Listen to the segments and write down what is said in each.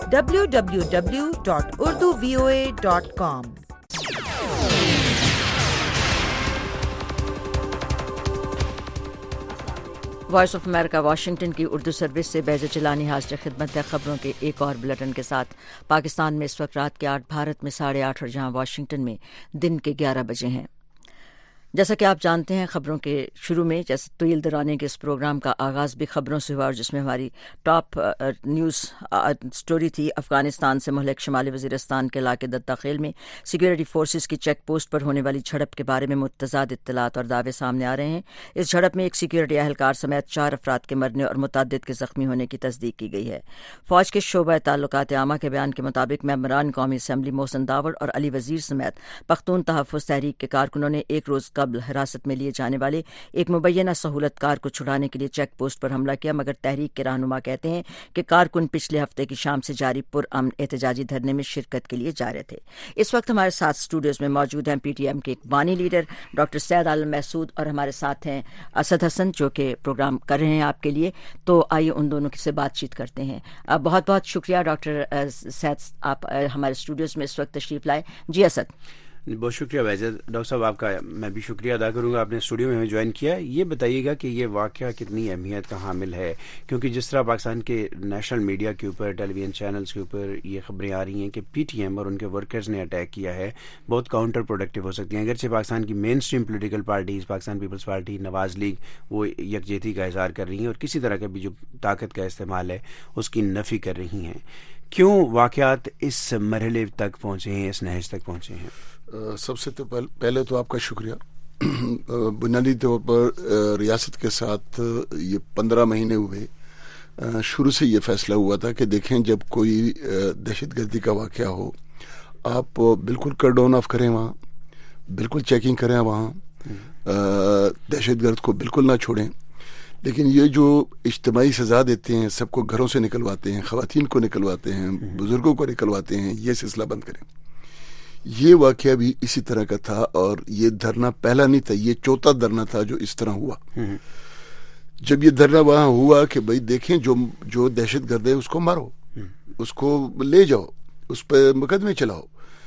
www.urduvoa.com. Voice of America Washington کی Urdu service سے بیض جیلانی حاضر خدمت ہے خبروں کے ایک اور بلٹن کے ساتھ۔ پاکستان میں اس وقت رات کے 8، بھارت میں 8:30 اور جہاں واشنگٹن میں دن کے 11 بجے ہیں۔ جیسا کہ آپ جانتے ہیں، خبروں کے شروع میں جیسے طویل دورانی کے اس پروگرام کا آغاز بھی خبروں سے ہوا، اور جس میں ہماری ٹاپ نیوز سٹوری تھی افغانستان سے مہلک شمالی وزیرستان کے علاقے دتا خیل میں سیکورٹی فورسز کی چیک پوسٹ پر ہونے والی جھڑپ کے بارے میں متضاد اطلاعات اور دعوے سامنے آ رہے ہیں۔ اس جھڑپ میں ایک سیکورٹی اہلکار سمیت 4 افراد کے مرنے اور متعدد کے زخمی ہونے کی تصدیق کی گئی ہے۔ فوج کے شعبہ تعلقات عامہ کے بیان کے مطابق ممبران قومی اسمبلی محسن داوڑ اور علی وزیر سمیت پختون تحفظ تحریک کے کارکنوں نے ایک روز قبل حراست میں لیے جانے والے ایک مبینہ سہولت کار کو چھڑانے کے لیے چیک پوسٹ پر حملہ کیا، مگر تحریک کے رہنما کہتے ہیں کہ کارکن پچھلے ہفتے کی شام سے جاری پرامن احتجاجی دھرنے میں شرکت کے لیے جا رہے تھے۔ اس وقت ہمارے ساتھ اسٹوڈیوز میں موجود ہیں پی ٹی ایم کے ایک بانی لیڈر ڈاکٹر سید عالم محسود، اور ہمارے ساتھ ہیں اسد حسن جو کہ پروگرام کر رہے ہیں آپ کے لیے۔ تو آئیے ان دونوں سے بات چیت کرتے ہیں۔ بہت بہت شکریہ ڈاکٹر سید، آپ ہمارے اسٹوڈیوز میں اس وقت تشریف لائے۔ جی اسد۔ بہت شکریہ ویزر ڈاکٹر صاحب، آپ کا میں بھی شکریہ ادا کروں گا، آپ نے اسٹوڈیو میں ہمیں جوائن کیا۔ یہ بتائیے گا کہ یہ واقعہ کتنی اہمیت کا حامل ہے، کیونکہ جس طرح پاکستان کے نیشنل میڈیا کے اوپر، ٹیلی ویژن چینلز کے اوپر یہ خبریں آ رہی ہیں کہ پی ٹی ایم اور ان کے ورکرز نے اٹیک کیا ہے، بہت کاؤنٹر پروڈکٹیو ہو سکتی ہیں۔ اگرچہ پاکستان کی mainstream political parties, Pakistan peoples party, Nawaz league, وہ یکجہتی کا اظہار کر رہی ہیں اور کسی طرح کا بھی جو طاقت کا استعمال ہے اس کی نفی کر رہی ہیں۔ کیوں واقعات اس مرحلے تک پہنچے ہیں، اس نہج تک پہنچے ہیں؟ سب سے پہلے تو آپ کا شکریہ۔ بنیادی طور پر ریاست کے ساتھ یہ 15 مہینے ہوئے، شروع سے یہ فیصلہ ہوا تھا کہ دیکھیں جب کوئی دہشت گردی کا واقعہ ہو، آپ بالکل کٹ ڈاؤن آف کریں، وہاں بالکل چیکنگ کریں، وہاں دہشت گرد کو بالکل نہ چھوڑیں۔ لیکن یہ جو اجتماعی سزا دیتے ہیں، سب کو گھروں سے نکلواتے ہیں، خواتین کو نکلواتے ہیں، بزرگوں کو نکلواتے ہیں، یہ سلسلہ بند کریں۔ یہ واقعہ بھی اسی طرح کا تھا، اور یہ دھرنا پہلا نہیں تھا، یہ 4تھا دھرنا تھا جو اس طرح ہوا۔ جب یہ دھرنا وہاں ہوا کہ بھائی دیکھیں جو دہشت گرد ہے اس کو مارو، اس کو لے جاؤ، اس پہ مقدمے چلاؤ۔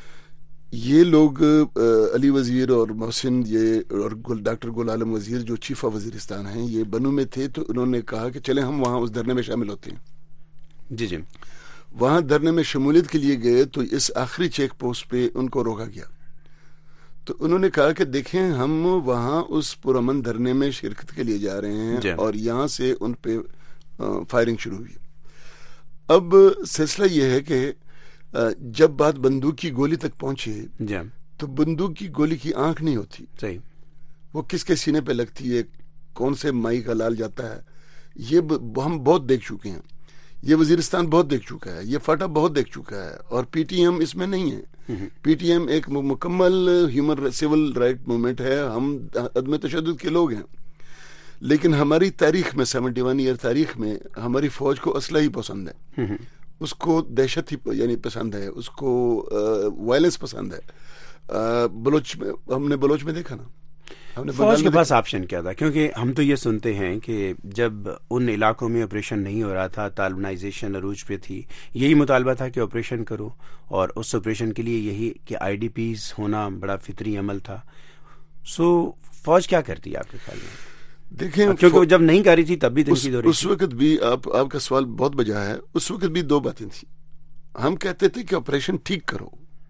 یہ لوگ علی وزیر اور محسن اور ڈاکٹر گل عالم وزیر جو چیف آف وزیرستان ہیں، یہ بنو میں تھے، تو انہوں نے کہا کہ چلیں ہم وہاں اس دھرنے میں شامل ہوتے ہیں۔ جی وہاں دھرنے میں شمولیت کے لیے گئے تو اس آخری چیک پوسٹ پہ ان کو روکا گیا، تو انہوں نے کہا کہ دیکھیں ہم وہاں اس پرامن دھرنے میں شرکت کے لیے جا رہے ہیں، اور یہاں سے ان پہ فائرنگ شروع ہوئی۔ اب سلسلہ یہ ہے کہ جب بات بندوق کی گولی تک پہنچے تو بندوق کی گولی کی آنکھ نہیں ہوتی، صحیح، وہ کس کے سینے پہ لگتی ہے، کون سے مائی کا لال جاتا ہے، یہ ہم بہت دیکھ چکے ہیں۔ یہ وزیرستان بہت دیکھ چکا ہے، یہ فاٹا بہت دیکھ چکا ہے، اور پی ٹی ایم اس میں نہیں ہے۔ پی ٹی ایم ایک مکمل ہیومن سول رائٹ موومنٹ ہے، ہم عدم تشدد کے لوگ ہیں، لیکن ہماری تاریخ میں 71 ایئر تاریخ میں ہماری فوج کو اسلحہ ہی پسند ہے، اس کو دہشت ہی یعنی پسند ہے، اس کو وائلنس پسند ہے۔ بلوچ میں ہم نے بلوچ میں دیکھا نا، فوج کے پاس آپشن کیا تھا؟ کیونکہ ہم تو یہ سنتے ہیں کہ جب ان علاقوں میں آپریشن نہیں ہو رہا تھا، طالبانائزیشن عروج پہ تھی، یہی مطالبہ تھا کہ آپریشن کرو، اور اس آپریشن کے لیے یہی کہ آئی ڈی پیز ہونا بڑا فطری عمل تھا۔ سو فوج کیا کرتی ہے آپ کے خیال میں؟ دیکھیں، کیونکہ جب نہیں کر رہی تھی تب بھی تنقید ہو رہی تھی۔ اس وقت بھی آپ کا سوال بہت بجا ہے، اس وقت بھی 2 باتیں تھیں۔ ہم کہتے تھے کہ آپریشن ٹھیک کرو،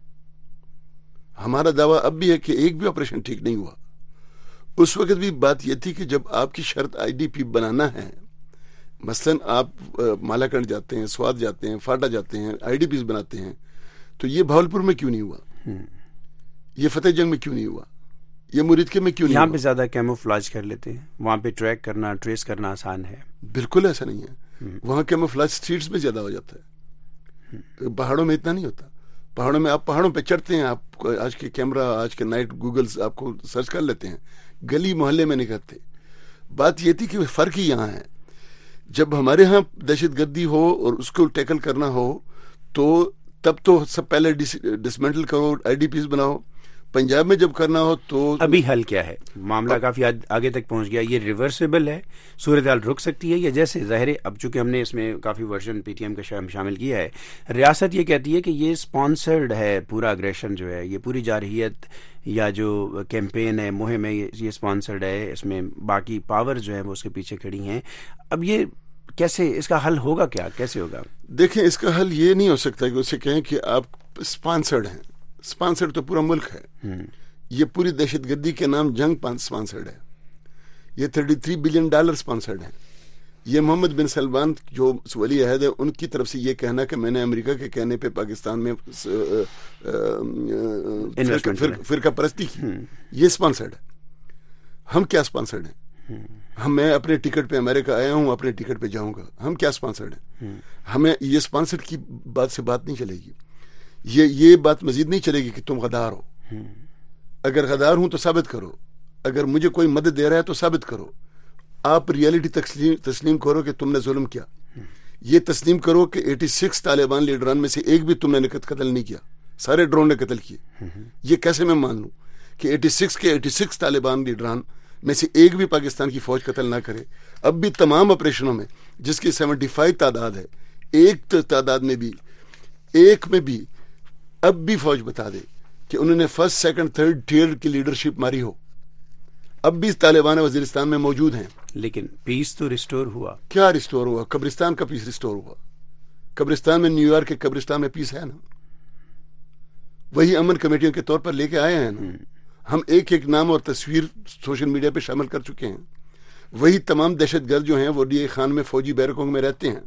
ہمارا دعویٰ اب بھی ہے کہ ایک بھی آپریشن ٹھیک نہیں ہوا۔ اس وقت بھی بات یہ تھی کہ جب آپ کی شرط آئی ڈی پی بنانا ہے، مثلا آپ مالاکنڈ جاتے ہیں، سوات جاتے ہیں، فاٹا جاتے ہیں، آئی ڈی پیز بناتے ہیں، تو یہ بھاولپور میں کیوں نہیں ہوا، یہ فتح جنگ میں کیوں نہیں ہوا، یہ مرید میں کیوں نہیں ہوا؟ یہاں پہ زیادہ کیموفلاج کر لیتے ہیں، وہاں پہ ٹریک کرنا، ٹریس کرنا آسان ہے۔ بالکل ایسا نہیں ہے، وہاں کیموفلاج اسٹریٹس میں زیادہ ہو جاتا ہے، پہاڑوں میں اتنا نہیں ہوتا۔ پہاڑوں میں آپ پہاڑوں پہ چڑھتے ہیں، آپ آج کے کیمرہ، آج کے نائٹ گوگلز آپ کو سرچ کر لیتے ہیں، گلی محلے میں نہیں کرتے۔ بات یہ تھی کہ فرق ہی یہاں ہے، جب ہمارے ہاں دہشت گردی ہو اور اس کو ٹیکل کرنا ہو تو تب تو سب پہلے ڈسمنٹل کرو، آئی ڈی پیز بناؤ، पंजाब में जब करना हो तो अभी हल क्या है? मामला काफी आगे तक पहुंच गया, ये रिवर्सिबल है, सूरत हाल रुक सकती है, या जैसे ज़ाहिर है अब चूंकि हमने इसमें काफी वर्जन पीटीएम का शामिल किया है, रियासत ये कहती है कि ये स्पॉन्सर्ड है, पूरा अग्रेशन जो है, ये पूरी जारहियत या जो कैंपेन है, मुहिम है, ये स्पॉन्सर्ड है, इसमें बाकी पावर जो है वो उसके पीछे खड़ी हैं. अब ये कैसे, इसका हल होगा क्या, कैसे होगा? देखें, इसका हल ये नहीं हो सकता कि उसे कहें कि आप स्पॉन्सर्ड हैं. स्पॉन्सर्ड तो पूरा मुल्क है. ये पूरी दहशतगर्दी के नाम जंग स्पॉन्सर्ड है. ये $33 बिलियन स्पॉन्सर्ड है. ये मोहम्मद बिन सलमान जो वली अहद है, उनकी तरफ से ये कहना कि मैंने अमेरिका के कहने पे पाकिस्तान में फिरका परस्ती की, ये स्पॉन्सर्ड है. हम क्या स्पॉन्सर्ड हैं? मैं अपने टिकट पे अमेरिका आया हूं, अपने टिकट पे जाऊंगा. हम क्या स्पॉन्सर्ड हैं? हमें ये स्पॉन्सर्ड की बात से बात नहीं चलेगी. ये बात मजीद नहीं चलेगी कि तुम गद्दार हो. अगर गद्दार हूं तो साबित करो. अगर मुझे कोई मदद दे रहा है तो साबित करो. आप रियलिटी तस्लीम करो कि तुमने जुल्म किया. ये तस्लीम करो कि 86 तालिबान लीडरान में से एक भी तुमने कत्ल नहीं किया, सारे ड्रोन ने कत्ल किए. ये कैसे मैं मान लूं कि 86 तालिबान लीडरान में से एक भी पाकिस्तान की फौज कत्ल ना करे? अब भी तमाम ऑपरेशनों में जिसकी 75 तादाद है, एक तादाद में भी, एक में भी अब भी फौज बता दे कि उन्होंने फर्स्ट सेकंड थर्ड टियर की लीडरशिप मारी हो. अब भी तालिबान वजीरिस्तान में मौजूद हैं. लेकिन पीस तो रिस्टोर हुआ. क्या रिस्टोर हुआ? कब्रिस्तान का पीस रिस्टोर हुआ. कब्रिस्तान में, न्यूयॉर्क के कब्रिस्तान में पीस है ना. वही अमन कमेटियों के तौर पर लेके आए हैं ना. हम एक एक नाम और तस्वीर सोशल मीडिया पे शामिल कर चुके हैं. वही तमाम दहशतगर्द जो हैं वो डीए खान में फौजी बैरकों में रहते हैं.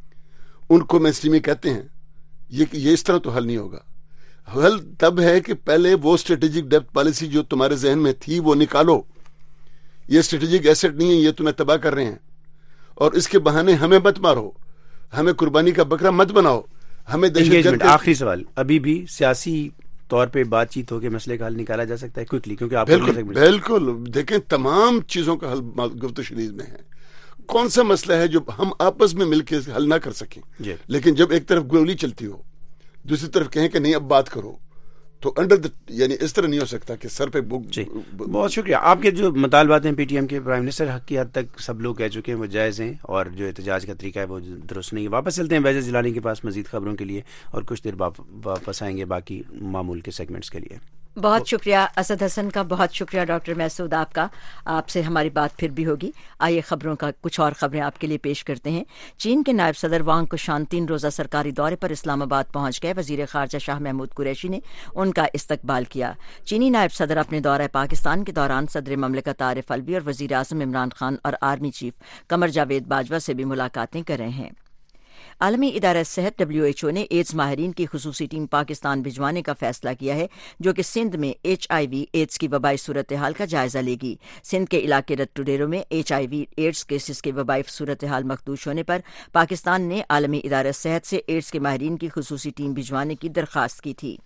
उनको मेनस्ट्रीमिंग कहते हैं. ये इस तरह तो हल नहीं होगा. हल तब है कि पहले वो स्ट्रेटेजिक डेप्थ पॉलिसी जो तुम्हारे जहन में थी वो निकालो. ये स्ट्रेटेजिक एसेट नहीं है, ये तुम्हें तबाह कर रहे हैं. और इसके बहाने हमें मत मारो, हमें कुर्बानी का बकरा मत बनाओ, हमें दहशतगर्द. आखिरी सवाल, अभी भी सियासी तौर पे बातचीत होकर मसले का हल निकाला जा सकता है क्विकली? क्योंकि आप बिल्कुल देखें, तमाम चीजों का हल गुफ्तगू शरीर में है. कौन सा मसला है जो हम आपस में मिलकर हल ना कर सकें? लेकिन जब एक तरफ गोली चलती हो, दूसरी तरफ कहें कि नहीं अब बात करो, तो यानी इस तरह नहीं हो सकता कि सर पे बहुत शुक्रिया. आपके जो मुतालबात हैं पीटीएम के प्राइम मिनिस्टर हक की हद तक सब लोग कह चुके हैं वो जायज़ हैं, और जो एहतजाज का तरीका है वो दुरुस्त नहीं है. वापस चलते हैं बैजर जिलानी के पास मजीद खबरों के लिए, और कुछ देर वापस आएंगे बाकी मामूल के सेगमेंट्स के लिए. बहुत शुक्रिया असद हसन का, बहुत शुक्रिया डॉक्टर महसूद आपका. आपसे हमारी बात फिर भी होगी. आइए खबरों का कुछ और खबरें आपके लिए पेश करते हैं. चीन के नायब सदर वांग कुशान 3 रोजा सरकारी दौरे पर इस्लामाबाद पहुंच गए. वजीर खारजा शाह महमूद कुरैशी ने उनका इस्तकबाल किया. चीनी नायब सदर अपने दौरा पाकिस्तान के दौरान सदर ममलिकत आरिफ अलवी और वजीर आजम इमरान खान और आर्मी चीफ कमर जावेद बाजवा से भी मुलाकातें कर रहे हैं. आलमी इदारा सेहत WHO ने एड्स माहिरीन की खुसूसी टीम पाकिस्तान भिजवाने का फैसला किया है, जो कि सिंध में HIV एड्स की वबाई सूरत हाल का जायजा लेगी. सिंध के इलाके रत्तू डेरों में HIV एड्स केसेस के वबाई सूरत हाल मखदूश होने पर पाकिस्तान ने आलमी इदारा सेहत से एड्स के माहिरीन की खुसूसी टीम भिजवाने की दरख्वास्त की थी.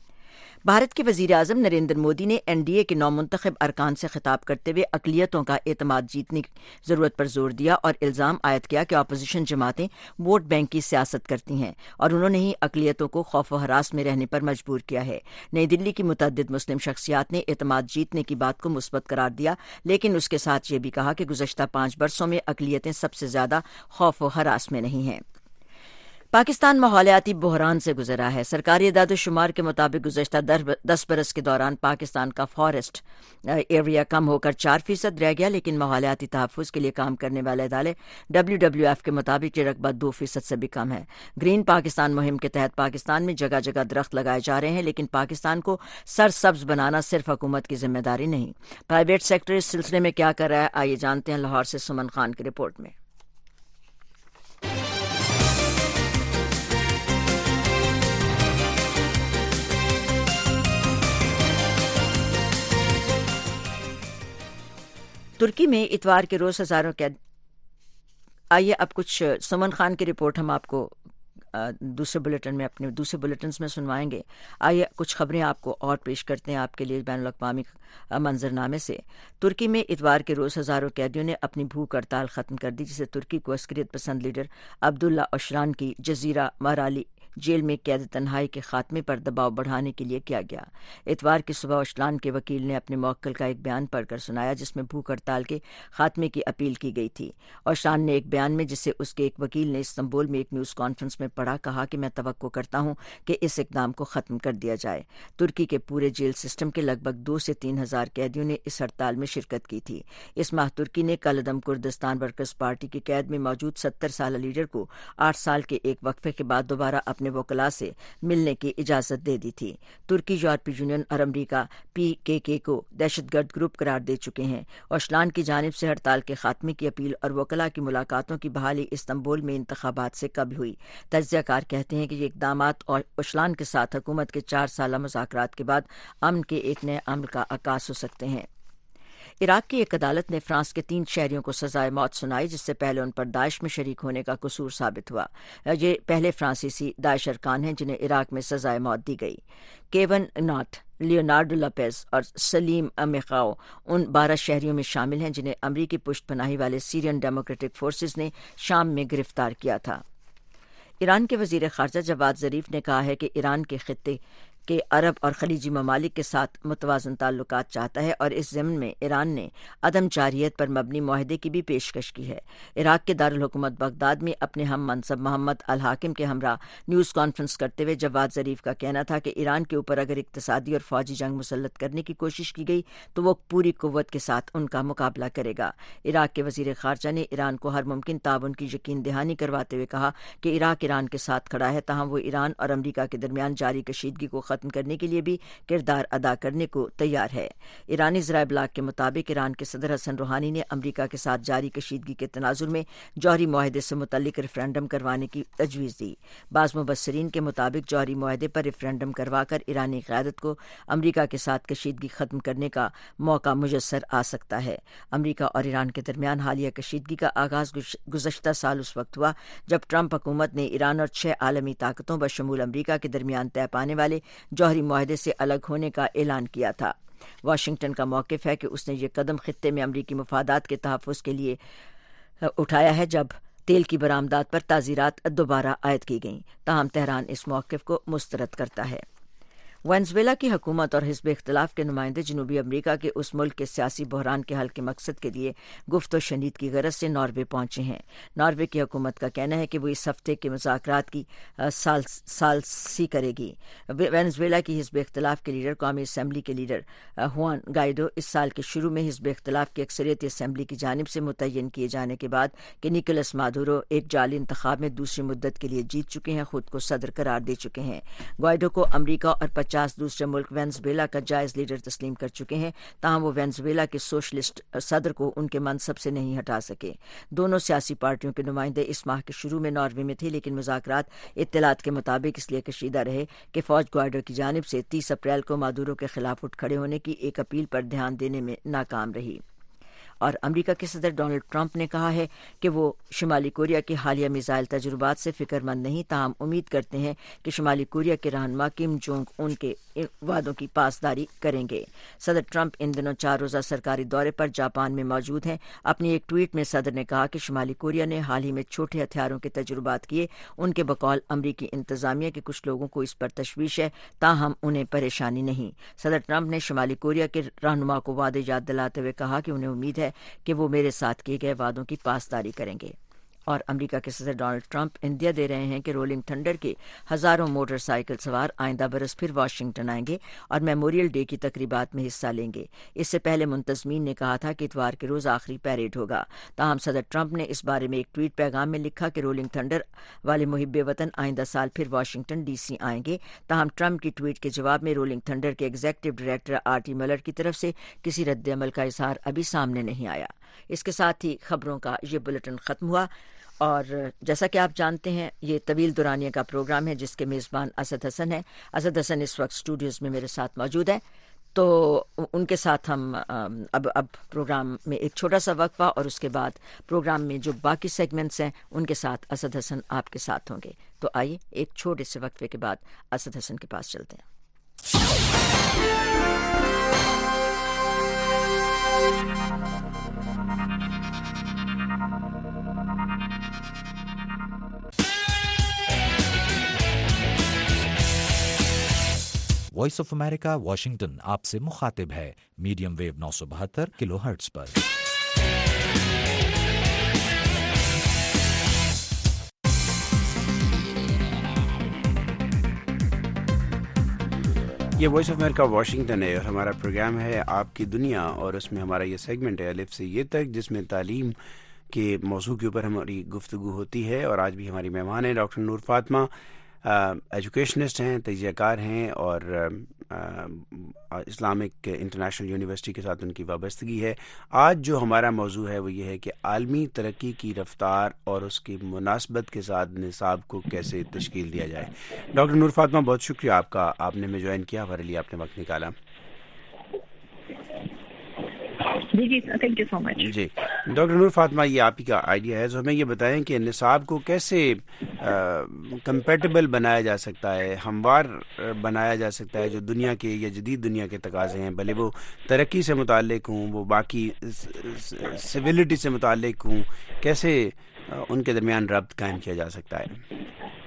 भारत के वजीर आजम नरेंद्र मोदी ने NDA के नौमुंतखब अरकान से खिताब करते हुए अकलियतों का एतमाद जीतने की जरूरत पर जोर दिया और इल्जाम आयद किया कि अपोजिशन जमातें वोट बैंक की सियासत करती हैं, और उन्होंने ही अकलियतों को खौफ व हरास में रहने पर मजबूर किया है. नई दिल्ली की मुतअद्दिद मुस्लिम शख्सियात ने एतमाद जीतने की बात को मुस्बत करार दिया, लेकिन उसके साथ ये भी कहा कि गुज़श्ता 5 बरसों में अकलियतें सबसे ज्यादा खौफ व हरास में नहीं हैं. पाकिस्तान माहौलियाती बहरान से गुजरा है. सरकारी इदाद-ओ-शुमार के मुताबिक गुज़श्ता 10 बरस के दौरान पाकिस्तान का फॉरेस्ट एरिया कम होकर 4% रह गया, लेकिन माहौलियाती तहफ़्फ़ुज़ के लिए काम करने वाले इदारे WWF के मुताबिक ये रकबा 2% से भी कम है. ग्रीन पाकिस्तान मुहिम के तहत पाकिस्तान में जगह जगह दरख्त लगाए जा रहे हैं, लेकिन पाकिस्तान को सरसब्ज बनाना सिर्फ हुकूमत की जिम्मेदारी नहीं. प्राइवेट सेक्टर इस सिलसिले में क्या कर रहा है, आइए जानते हैं लाहौर से सुमन खान की रिपोर्ट में. तुर्की में इतवार के रोज हजारों कैद. आइए अब कुछ सुमन खान की रिपोर्ट हम आपको दूसरे बुलेटिन में, अपने दूसरे बुलेटिन में सुनवाएंगे. आइए कुछ खबरें आपको और पेश करते हैं आपके लिए बैनुल अक़वामी मंजरनामे से. तुर्की में इतवार के रोज हजारों कैदियों ने अपनी भूख हड़ताल खत्म कर दी, जिसे तुर्की को अस्करियत पसंद लीडर अब्दुल्ला ओशरान की जजीरा मराली जेल में कैद तन्हाई के खात्मे पर दबाव बढ़ाने के लिए किया गया। इतवार की सुबह ओशलान के वकील ने अपने मौक्किल का एक बयान पढ़कर सुनाया जिसमें भूख हड़ताल के खात्मे की अपील की गई थी। ओशलान ने एक बयान में, जिसे उसके एक वकील ने इस्तांबुल में एक न्यूज़ कॉन्फ्रेंस में पढ़ा, कहा कि मैं तवक्को करता हूं कि इस इकदाम को खत्म कर दिया जाए। तुर्की के पूरे जेल सिस्टम के लगभग 2 से 3 हज़ार कैदियों ने इस हड़ताल में शिरकत की थी। इस माह तुर्की ने कलदम कुर्दिस्तान वर्कर्स पार्टी की कैद में मौजूद 70 साल लीडर को 8 साल के एक वक्फे के बाद दोबारा अपने वकला से मिलने की इजाजत दे दी थी। तुर्की, यूरोपीय यूनियन और अमरीका PKK को दहशतगर्द ग्रुप करार दे चुके हैं। ओशलान की जानिब से हड़ताल के खात्मे की अपील और वकला की मुलाकातों की बहाली इस्तांबुल में इंतखाबात से कब हुई। तज्ज़ियाकार कहते हैं कि ये इक़दामात ओशलान के साथ हुकूमत के 4 साला मुज़ाकरात के बाद अमन के एक नए अमल का आगाज़ हो सकते हैं। इराक की एक अदालत ने फ्रांस के 3 शहरियों को सजाए मौत सुनाई, जिससे पहले उन पर दाइश में शरीक होने का कसूर साबित हुआ। ये पहले फ्रांसीसी दाइश अरकान हैं जिन्हें इराक में सजाए मौत दी गई। केवन नाट, लियोनार्डो लोपेज और सलीम मेखाओ उन 12 शहरियों में शामिल हैं जिन्हें अमरीकी पुष्टपनाही वाले सीरियन डेमोक्रेटिक फोर्सेस ने शाम में गिरफ्तार किया था। ईरान के वजीर खारजा जवाद ज़रीफ ने कहा है कि ईरान के खित्ते के अरब और खलीजी ममालिक के साथ मुतवाज़न ताल्लुकात चाहता है और इस ज़मन में ईरान ने अदम जारियत पर मबनी मुआहदे की भी पेशकश की है। इराक के दारुल हुकूमत बगदाद में अपने हम मनसब मोहम्मद अल हाकिम के हमरा न्यूज़ कॉन्फ्रेंस करते हुए जवाद ज़रीफ का कहना था कि ईरान के ऊपर अगर इक्तसादी और फौजी जंग मुसल्लत करने की कोशिश की गई तो वो पूरी कुव्वत के साथ उनका मुकाबला करेगा। इराक के वज़ीर खारजा ने ईरान को हर मुमकिन ताउन की यकीन दहानी करवाते हुए कहा कि इराक ईरान के साथ खड़ा है, ताहम वो ईरान और अमरीका के दरमियान जारी कशीदगी को खत्म करने के लिए भी किरदार अदा करने को तैयार है। ईरानी ज़राए इब्लाग के मुताबिक ईरान के सदर हसन रूहानी ने अमरीका के साथ जारी कशीदगी के तनाजुर में जौहरी मुआहदे से मुतल्लिक रेफरेंडम करवाने की तजवीज़ दी। बाज़ मुबस्सरीन के मुताबिक जौहरी मुआहदे पर रेफरेंडम करवाकर ईरानी क़यादत को अमरीका के साथ कशीदगी खत्म करने का मौका मुयस्सर आ सकता है। अमरीका और ईरान के दरमियान हालिया कशीदगी का आगाज़ गुज़श्ता साल उस वक्त हुआ जब ट्रंप हुकूमत ने ईरान और 6 आलमी ताकतों बशमूल अमरीका के दरमियान तय पाने वाले जौहरी मुआहदे से अलग होने का ऐलान किया था। वाशिंगटन का मौक़िफ़ है कि उसने ये कदम खित्ते में अमरीकी मफादात के तहफ़्फ़ुज़ के लिए उठाया है जब तेल की बरामदात पर ताज़ीरात दोबारा आयद की गईं। ताहम तेहरान इस मौक़िफ़ को मुस्तरद करता है। वेनेज़ुएला की हुकूमत और हिज़्ब इख्तिलाफ के नुमाइंदे जनूबी अमरीका के उस मुल्क के सियासी बहरान के हल के मकसद के लिए गुफ्त व शनीद की गरज से नॉर्वे पहुंचे हैं। नॉर्वे की हुकूमत का कहना है कि वो इस हफ्ते के मुज़ाकरात की सालसी करेगी। वेनेज़ुएला की हिज़्ब इख्तिलाफ के लीडर, कौमी असम्बली के लीडर हुआन गाइडो इस साल के शुरू में हिज़्ब इख्तिलाफ की अक्सरियती असम्बली की जानिब से मुतय्यन किए जाने के बाद कि निकोलस मादुरो एक जाली इंतखाब में दूसरी मुद्दत के लिए जीत चुके हैं, खुद को सदर करार दे चुके हैं। गाइडो को अमरीका और 50 दूसरे मुल्क वेनेज़ुएला का जायज़ लीडर तस्लीम कर चुके हैं, ताहम वो वेनेज़ुएला के सोशलिस्ट सदर को उनके मनसब से नहीं हटा सके। दोनों सियासी पार्टियों के नुमाइंदे इस माह के शुरू में नॉर्वे में थे, लेकिन मुज़ाकरात इत्तलात के मुताबिक इसलिए कशीदा रहे कि फ़ौज गाइडो की जानिब से 30 अप्रैल को मादुरो के खिलाफ उठ खड़े होने की एक अपील पर ध्यान देने में नाकाम रही। और अमरीका के सदर डोनाल्ड ट्रंप ने कहा है कि वो शुमाली कोरिया के हालिया मिसाइल तजुर्बात से फिक्रमंद नहीं, ताहम उम्मीद करते हैं कि शुमाली कोरिया के रहनुमा किम जोंग उन के वादों की पासदारी करेंगे। सदर ट्रंप इन दिनों 4 रोज़ा सरकारी दौरे पर जापान में मौजूद हैं। अपनी एक ट्वीट में सदर ने कहा कि शुमाली कोरिया ने हाल ही में छोटे हथियारों के तजुर्बात किए। उनके बकौल अमरीकी इंतजामिया के कुछ लोगों को इस पर तशवीश है, ताहम उन्हें परेशानी नहीं। सदर ट्रंप ने शुमाली कोरिया के रहनुमा को वादे याद दिलाते हुए कहा कि उन्हें उम्मीद है कि वो मेरे साथ किए गए वादों की पासदारी करेंगे। और अमेरिका के सदर डोनाल्ड ट्रंप इंदिया दे रहे हैं कि रोलिंग थंडर के हज़ारों मोटरसाइकिल सवार आइंदा बरस फिर वाशिंगटन आएंगे और मेमोरियल डे की तकरीबात में हिस्सा लेंगे। इससे पहले मुंतज़मीन ने कहा था कि इतवार के रोज़ आखिरी पैरेड होगा। ताहम सदर ट्रंप ने इस बारे में एक ट्वीट पैगाम में लिखा कि रोलिंग थंडर वाले मुहिब्बे वतन आइंदा साल फिर वाशिंगटन DC आएंगे। ताहम ट्रंप की ट्वीट के जवाब में रोलिंग थंडर के एग्जीक्यूटिव डायरेक्टर RT मिलर की तरफ से किसी रद्द-ए-अमल का इज़हार अभी सामने नहीं आया। इसके साथ ही खबरों का ये बुलेटिन ख़त्म हुआ और जैसा कि आप जानते हैं ये तवील दुरानिया का प्रोग्राम है जिसके मेज़बान असद हसन है। असद हसन इस वक्त स्टूडियोज़ में मेरे साथ मौजूद है, तो उनके साथ हम अब प्रोग्राम में एक छोटा सा वक्फा और उसके बाद प्रोग्राम में जो बाकी सेगमेंट्स हैं उनके साथ असद हसन आपके साथ होंगे। तो आइए एक छोटे से वक्फे के बाद असद हसन के पास चलते हैं। वॉइस ऑफ अमेरिका वाशिंगटन आपसे मुखातिब है मीडियम वेव 972 किलोहर्ट्ज पर। ये वॉइस ऑफ अमेरिका वाशिंगटन है और हमारा प्रोग्राम है आपकी दुनिया, और उसमें हमारा ये सेगमेंट है अलिफ से ये तक, जिसमें तालीम के मौजू के ऊपर हमारी गुफ्तगू होती है। और आज भी हमारी मेहमान हैं डॉक्टर नूर फातिमा, एजुकेशनिस्ट हैं, तजियाकार हैं और इस्लामिक इंटरनेशनल यूनिवर्सिटी के साथ उनकी वाबस्तगी है। आज जो हमारा मौजू है वो ये है कि आलमी तरक्की की रफ्तार और उसकी मुनासबत के साथ निसाब को कैसे तश्कील दिया जाए। डॉक्टर नूर फातिमा, बहुत शुक्रिया आपका, आपने में ज्वाइन किया, हमारे लिए आपने वक्त निकाला। जी थैंक यू सो मच। जी डॉक्टर नूर फातिमा, ये आप ही का आइडिया है, तो हमें ये बताएं कि निसाब को कैसे कंपैटिबल बनाया जा सकता है, हमवार बनाया जा सकता है जो दुनिया के या जदीद दुनिया के तकाज़े हैं, भले वो तरक्की से मुताल्लिक हों, वो बाकी सिविलिटी से मुताल्लिक हों, कैसे उनके दरमियान रब्त कायम किया जा सकता है?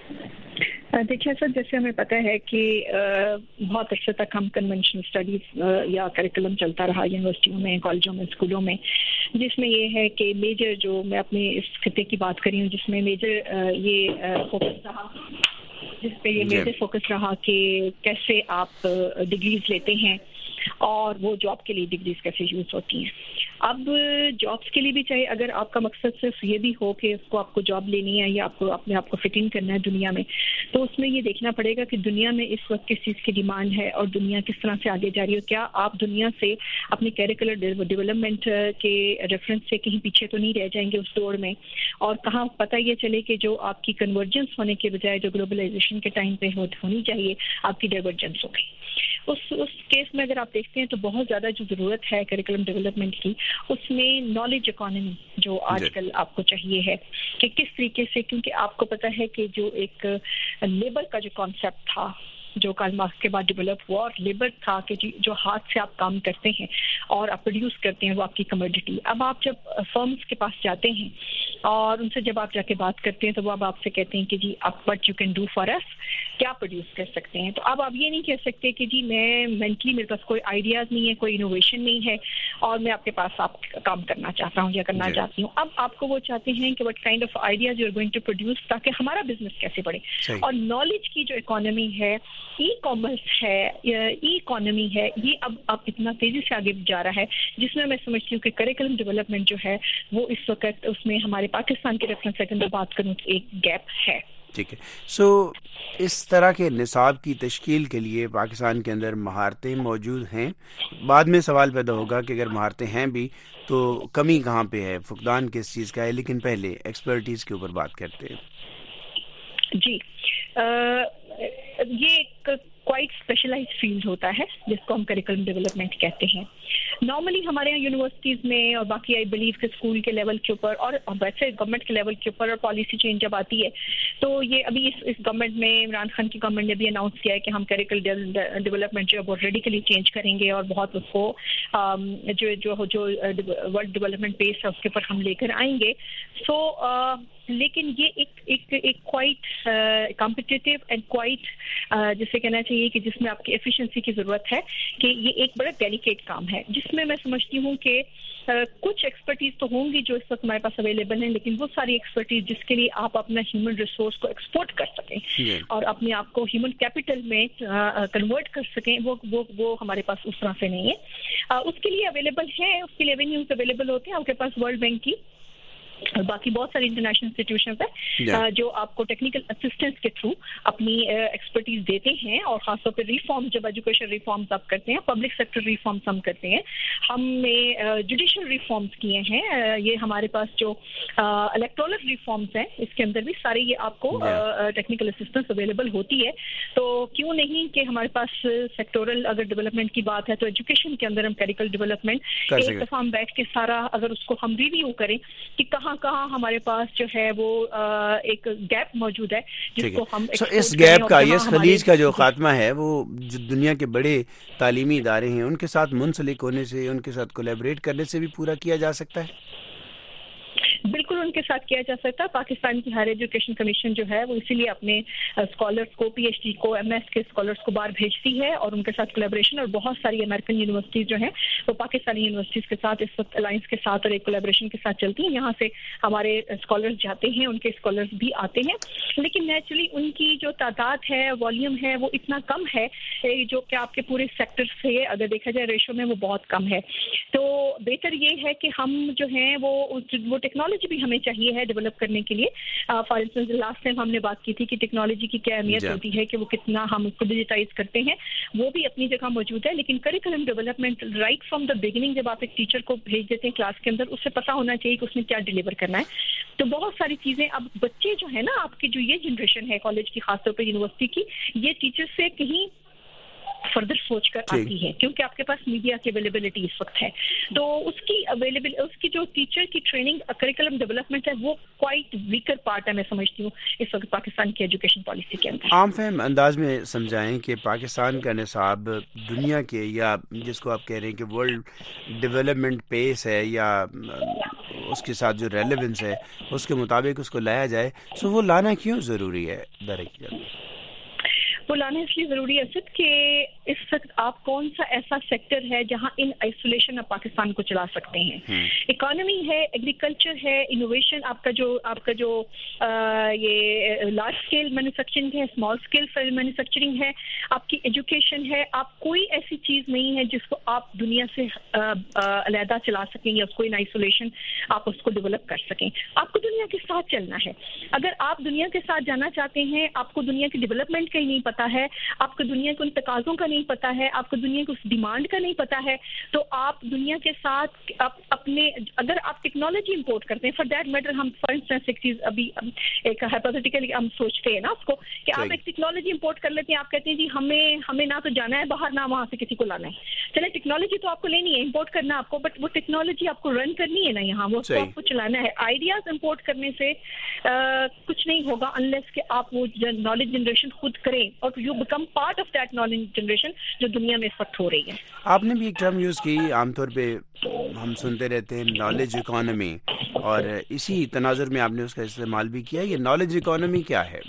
देखिए सर, जैसे हमें पता है कि बहुत अर्से तक हम कन्वेंशनल स्टडीज या करिकुलम चलता रहा यूनिवर्सिटियों में, कॉलेजों में, स्कूलों में, जिसमें ये है कि मेजर, जो मैं अपने इस खिते की बात कर रही हूँ, जिसमें मेजर ये फोकस रहा, जिस पे ये मेजर फोकस रहा कि कैसे आप डिग्रीज लेते हैं और वो जॉब के लिए डिग्रीज कैसे यूज होती हैं। अब जॉब्स के लिए भी चाहे अगर आपका मकसद सिर्फ ये भी हो कि उसको आपको जॉब लेनी है या आपको अपने आप को फिट इन करना है दुनिया में, तो उसमें ये देखना पड़ेगा कि दुनिया में इस वक्त किस चीज़ की डिमांड है और दुनिया किस तरह से आगे जा रही है। क्या आप दुनिया से अपनी कैरिकुलर डेवलपमेंट के रेफरेंस से कहीं पीछे तो नहीं रह जाएंगे उस दौड़ में, और कहाँ पता ये चले कि जो आपकी कन्वर्जेंस होने के बजाय जो ग्लोबलाइजेशन के टाइम पे होनी चाहिए, आपकी डाइवर्जेंस हो गई। उस केस में अगर आप देखते हैं तो बहुत ज़्यादा जो ज़रूरत है करिकुलम डेवलपमेंट की, उसमें नॉलेज इकोनॉमी जो आजकल आपको चाहिए है कि किस तरीके से, क्योंकि आपको पता है कि जो एक लेबर का जो कॉन्सेप्ट था जो कार्ल मार्क्स के बाद डेवलप हुआ, और लेबर था कि जो हाथ से आप काम करते हैं और आप प्रोड्यूस करते हैं वो आपकी कमोडिटी। अब आप जब फर्म्स के पास जाते हैं और उनसे जब आप जाके बात करते हैं तो वो अब आपसे कहते हैं कि जी आप what you can do for us, क्या प्रोड्यूस कर सकते हैं। तो अब आप ये नहीं कह सकते कि जी मैं मेंटली मेरे पास कोई आइडियाज़ नहीं है, कोई इनोवेशन नहीं है और मैं आपके पास आप काम करना चाहता हूँ या करना चाहती हूँ। अब आपको वो चाहते हैं कि what kind of ideas you are going to produce, ताकि हमारा बिजनेस कैसे बढ़े। और नॉलेज की जो इकोनॉमी है, ई कॉमर्स है, ई इकोनॉमी है, ये अब इतना तेजी से आगे जा रहा है, जिसमें मैं समझती हूँ कि करिकुलम डेवलपमेंट जो है वो इस वक्त उसमें हमारे पाकिस्तान के रेफरेंस से अगर मैं बात करूँ तो एक गैप है। ठीक है। सो इस तरह के निसाब की तश्कील के लिए पाकिस्तान के अंदर महारतें मौजूद हैं। बाद में सवाल पैदा होगा कि अगर महारतें हैं भी तो कमी कहाँ पे है, फुकदान किस चीज़ का है, लेकिन पहले एक्सपर्टीज़ के ऊपर बात करते हैं। जी ये एक क्वाइट स्पेशलाइज्ड फील्ड होता है जिसको हम करिकुलम डेवलपमेंट कहते हैं। नॉर्मली हमारे यहाँ यूनिवर्सिटीज़ में और बाकी आई बिलीव के स्कूल के लेवल के ऊपर और वैसे गवर्नमेंट के लेवल के ऊपर और पॉलिसी चेंज जब आती है तो ये अभी इस गवर्नमेंट में इमरान खान की गवर्नमेंट ने भी अनाउंस किया है कि हम करिकुलम डेवलपमेंट जो है बहुत रेडिकली चेंज करेंगे और बहुत उसको जो वर्ल्ड डेवलपमेंट बेस है उसके ऊपर हम लेकर आएंगे। सो लेकिन ये एक क्वाइट कॉम्पिटिटिव एंड क्वाइट जिसे कहना चाहिए कि जिसमें आपकी एफिशिएंसी की ज़रूरत है, कि ये एक बड़ा डेलिकेट काम है जिसमें मैं समझती हूँ कि कुछ एक्सपर्टीज तो होंगी जो इस वक्त हमारे पास अवेलेबल हैं, लेकिन वो सारी एक्सपर्टीज जिसके लिए आप अपना ह्यूमन रिसोर्स को एक्सपोर्ट कर सकें और अपने आप को ह्यूमन कैपिटल में कन्वर्ट कर सकें, वो हमारे पास उस तरह से नहीं है। उसके लिए अवेलेबल है, उसके लिए एवेन्यूज अवेलेबल होते हैं आपके पास वर्ल्ड बैंक की और बाकी बहुत सारे इंटरनेशनल इंस्टीट्यूशंस हैं जो आपको टेक्निकल असिस्टेंस के थ्रू अपनी एक्सपर्टीज देते हैं। और खासतौर पर रिफॉर्म, जब एजुकेशन रिफॉर्म्स आप करते हैं, पब्लिक सेक्टर रिफॉर्म्स हम करते हैं, हमने जुडिशल रिफॉर्म्स किए हैं, ये हमारे पास जो इलेक्टोरल रिफॉर्म्स हैं इसके अंदर भी सारे ये आपको टेक्निकल असिस्टेंस अवेलेबल होती है। तो क्यों नहीं कि हमारे पास सेक्टोरल अगर डेवलपमेंट की बात है तो एजुकेशन के अंदर हम करिकुलर डेवलपमेंट एक दफा हम बैठ के सारा अगर उसको हम रिव्यू करें कि कहाँ हमारे पास जो है वो एक गैप मौजूद है जिसको हम इस गैप का, इस खलीज का जो खात्मा है वो जो दुनिया के बड़े तालीमी इदारे हैं उनके साथ मुंसलिक होने से, उनके साथ कोलैबोरेट करने से भी पूरा किया जा सकता है। بالکل ان کے ساتھ کیا جا سکتا ہے. پاکستان کی ہائر ایجوکیشن کمیشن جو ہے وہ اسی لیے اپنے اسکالرس کو پی ایچ ڈی کو ایم ایس کے اسکالرس کو باہر بھیجتی ہے اور ان کے ساتھ کولیبریشن, اور بہت ساری امریکن یونیورسٹیز جو ہیں وہ پاکستانی یونیورسٹیز کے ساتھ اس وقت الائنس کے ساتھ اور ایک کولیبریشن کے ساتھ چلتی ہیں. یہاں سے ہمارے اسکالرس جاتے ہیں, ان کے اسکالرس بھی آتے ہیں, لیکن نیچرلی ان کی جو تعداد ہے, والیوم ہے, وہ اتنا کم ہے جو کہ آپ کے پورے سیکٹر سے اگر دیکھا جائے ریشو میں وہ بہت کم ہے. تو بہتر یہ ہے کہ ہم جو ہیں وہ ٹیکنالوجی بھی ہمیں چاہیے ہے ڈیولپ کرنے کے لیے. فار انسٹنس لاسٹ ٹائم ہم نے بات کی تھی کہ ٹیکنالوجی کی کیا اہمیت ہوتی ہے, کہ وہ کتنا ہم اس کو ڈیجیٹائز کرتے ہیں, وہ بھی اپنی جگہ موجود ہے. لیکن curriculum development right from the beginning, جب آپ ایک ٹیچر کو بھیج دیتے ہیں کلاس کے اندر, اس سے پتہ ہونا چاہیے کہ اس نے کیا ڈیلیور کرنا ہے. تو بہت ساری چیزیں اب بچے جو ہے نا, آپ کی جو یہ جنریشن ہے کالج کی, خاص طور پہ یونیورسٹی کی, یہ ٹیچر سے کہیں فردر سوچ کر آتی ہے, کیونکہ آپ کے پاس میڈیا کی اویلیبلٹی اس وقت ہے. تو اس کی جو ٹیچر کی ٹریننگ کریکولم ڈیولپمنٹ ہے وہ کوائٹ ویکر پارٹ ہے, میں سمجھتی ہوں اس وقت پاکستان کی ایجوکیشن پالیسی کے اندر. عام فہم انداز میں سمجھائیں کہ پاکستان کا نصاب دنیا کے, یا جس کو آپ کہہ رہے ہیں کہ ورلڈ ڈیولپمنٹ پیس ہے, یا اس کے ساتھ جو ریلیونس ہے اس کے مطابق اس کو لایا جائے, سو وہ لانا کیوں ضروری ہے؟ وہ لانا اس لیے ضروری ہے صرف کہ اس وقت آپ کون سا ایسا سیکٹر ہے جہاں ان آئسولیشن آپ پاکستان کو چلا سکتے ہیں. اکانومی ہے, ایگریکلچر ہے, انوویشن, آپ کا جو یہ لارج اسکیل مینوفیکچرنگ ہے, اسمال اسکیل مینوفیکچرنگ ہے, آپ کی ایجوکیشن ہے. آپ کوئی ایسی چیز نہیں ہے جس کو آپ دنیا سے علیحدہ چلا سکیں یا اس کو ان آئسولیشن آپ اس کو ڈیولپ کر سکیں. آپ کو دنیا کے ساتھ چلنا ہے. اگر آپ دنیا کے ساتھ جانا چاہتے ہیں, آپ کو دنیا کی ڈیولپمنٹ کا ہی نہیں پتا ہے, آپ کو دنیا کے ان تقاضوں کا نہیں پتا ہے, آپ کو دنیا کے اس ڈیمانڈ کا نہیں پتا ہے, تو آپ دنیا کے ساتھ اپنے, اگر آپ ٹیکنالوجی امپورٹ کرتے ہیں, فار دیٹ میٹر, ہم فار انسٹنس ایک چیز ابھی ایک ہائپوتھیٹیکلی ہم سوچتے ہیں نا اس کو, کہ آپ ایک ٹیکنالوجی امپورٹ کر لیتے ہیں, آپ کہتے ہیں جی ہمیں نہ تو جانا ہے باہر, نہ وہاں سے کسی کو لانا ہے. چلے ٹیکنالوجی تو آپ کو لینی ہے, امپورٹ کرنا آپ کو, بٹ وہ ٹیکنالوجی آپ کو رن کرنی ہے نا یہاں, وہ آپ کو چلانا ہے. آئیڈیاز امپورٹ کرنے سے کچھ نہیں ہوگا انلیس کہ آپ وہ نالج جنریشن خود کریں, اور you become part of that knowledge generation جو دنیا میں اس وقت ہو رہی ہے. آپ نے بھی ایک ٹرم یوز کی, عام طور پہ ہم سنتے رہتے ہیں نالج اکانومی, اور اسی تناظر میں آپ نے اس کا استعمال بھی کیا. یہ نالج اکانومی کیا ہے؟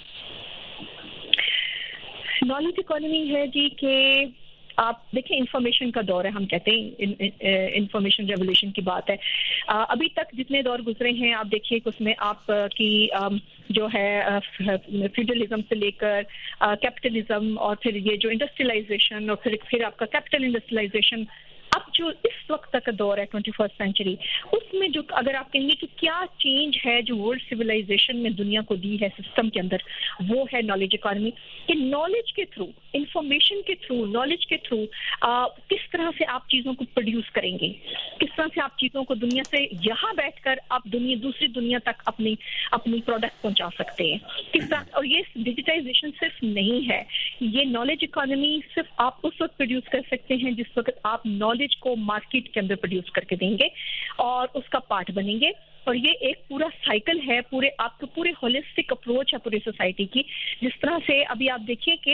نالج اکانومی ہے جی کہ آپ دیکھیں انفارمیشن کا دور ہے, ہم کہتے ہیں انفارمیشن ریولیوشن کی بات ہے. ابھی تک جتنے دور گزرے ہیں آپ دیکھیے کہ اس میں آپ کی جو ہے فیوڈلزم سے لے کر کیپٹلزم, اور پھر یہ جو انڈسٹریلائزیشن, اور پھر آپ کا کیپٹل انڈسٹریلائزیشن, اب جو اس وقت تک کا دور ہے 21st سینچری, اس میں جو اگر آپ کہیں گے کہ کیا چینج ہے جو ورلڈ سویلائزیشن میں دنیا کو دی ہے سسٹم کے اندر, وہ ہے نالج اکانومی. کہ نالج کے تھرو, انفارمیشن کے تھرو, نالج کے تھرو کس طرح سے آپ چیزوں کو پروڈیوس کریں گے, کس طرح سے آپ چیزوں کو دنیا سے یہاں بیٹھ کر آپ دوسری دنیا تک اپنی پروڈکٹ پہنچا سکتے ہیں کس طرح. اور یہ ڈیجیٹائزیشن صرف نہیں ہے, یہ نالج اکانومی صرف آپ اس وقت پروڈیوس کر سکتے ہیں جس وقت آپ نالج کو مارکیٹ کے اندر پروڈیوس کر کے دیں گے اور اس کا پارٹ بنیں گے. اور یہ ایک پورا سائیکل ہے, آپ کو پورے ہولسٹک اپروچ ہے پوری سوسائٹی کی. جس طرح سے ابھی آپ دیکھیے کہ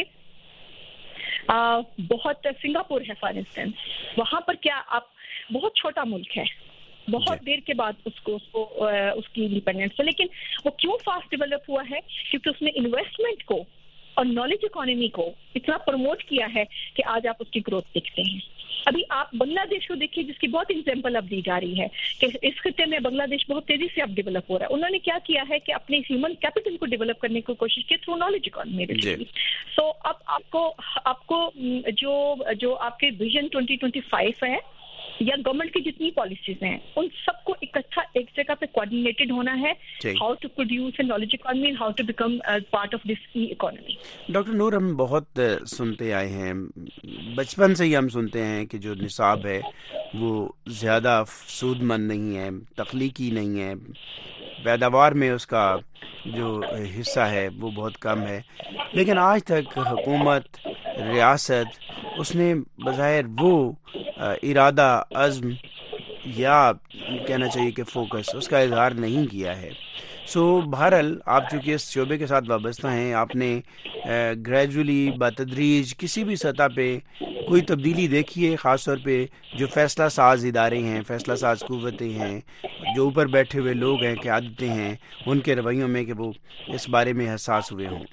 بہت سنگاپور ہے فار انسٹنس, وہاں پر کیا آپ بہت چھوٹا ملک ہے, بہت دیر کے بعد اس کی انڈیپینڈنس, لیکن وہ کیوں فاسٹ ڈیولپ ہوا ہے؟ کیونکہ اس نے انویسٹمنٹ کو اور نالج اکانومی کو اتنا پروموٹ کیا ہے کہ آج آپ اس کی گروتھ دیکھتے ہیں. ابھی آپ بنگلہ دیش کو دیکھیے جس کی بہت ایگزامپل اب دی جا رہی ہے کہ اس خطے میں بنگلہ دیش بہت تیزی سے اب ڈیولپ ہو رہا ہے. انہوں نے کیا کیا ہے کہ اپنے ہیومن کیپٹل کو ڈیولپ کرنے کی کوشش کی تھرو نالج اکانومی. سو اب آپ کو جو آپ کے ویژن 2025 ہے یا گورنمنٹ کی جتنی پالیسیز ہیں ان سب کو اکٹھا ایک جگہ پہ کوآرڈینیٹڈ ہونا ہے, how to produce a knowledge economy, how to become part of this e economy. Doctor Noor, ہم بہت سنتے آئے ہیں, بچپن سے ہی ہم سنتے ہیں کہ جو نصاب ہے وہ زیادہ سود مند نہیں ہے, تخلیقی نہیں ہے, پیداوار میں اس کا جو حصہ ہے وہ بہت کم ہے. لیکن آج تک حکومت, ریاست, اس نے بظاہر وہ ارادہ, عزم یا کہنا چاہیے کہ فوکس, اس کا اظہار نہیں کیا ہے. سو بہرحال آپ چونکہ اس شعبے کے ساتھ وابستہ ہیں, آپ نے گریجولی بتدریج کسی بھی سطح پہ کوئی تبدیلی دیکھی ہے، خاص طور پہ جو فیصلہ ساز ادارے ہیں، فیصلہ ساز قوتیں ہیں، جو اوپر بیٹھے ہوئے لوگ ہیں، قیادتیں ہیں، ان کے رویوں میں کہ وہ اس بارے میں حساس ہوئے ہوں؟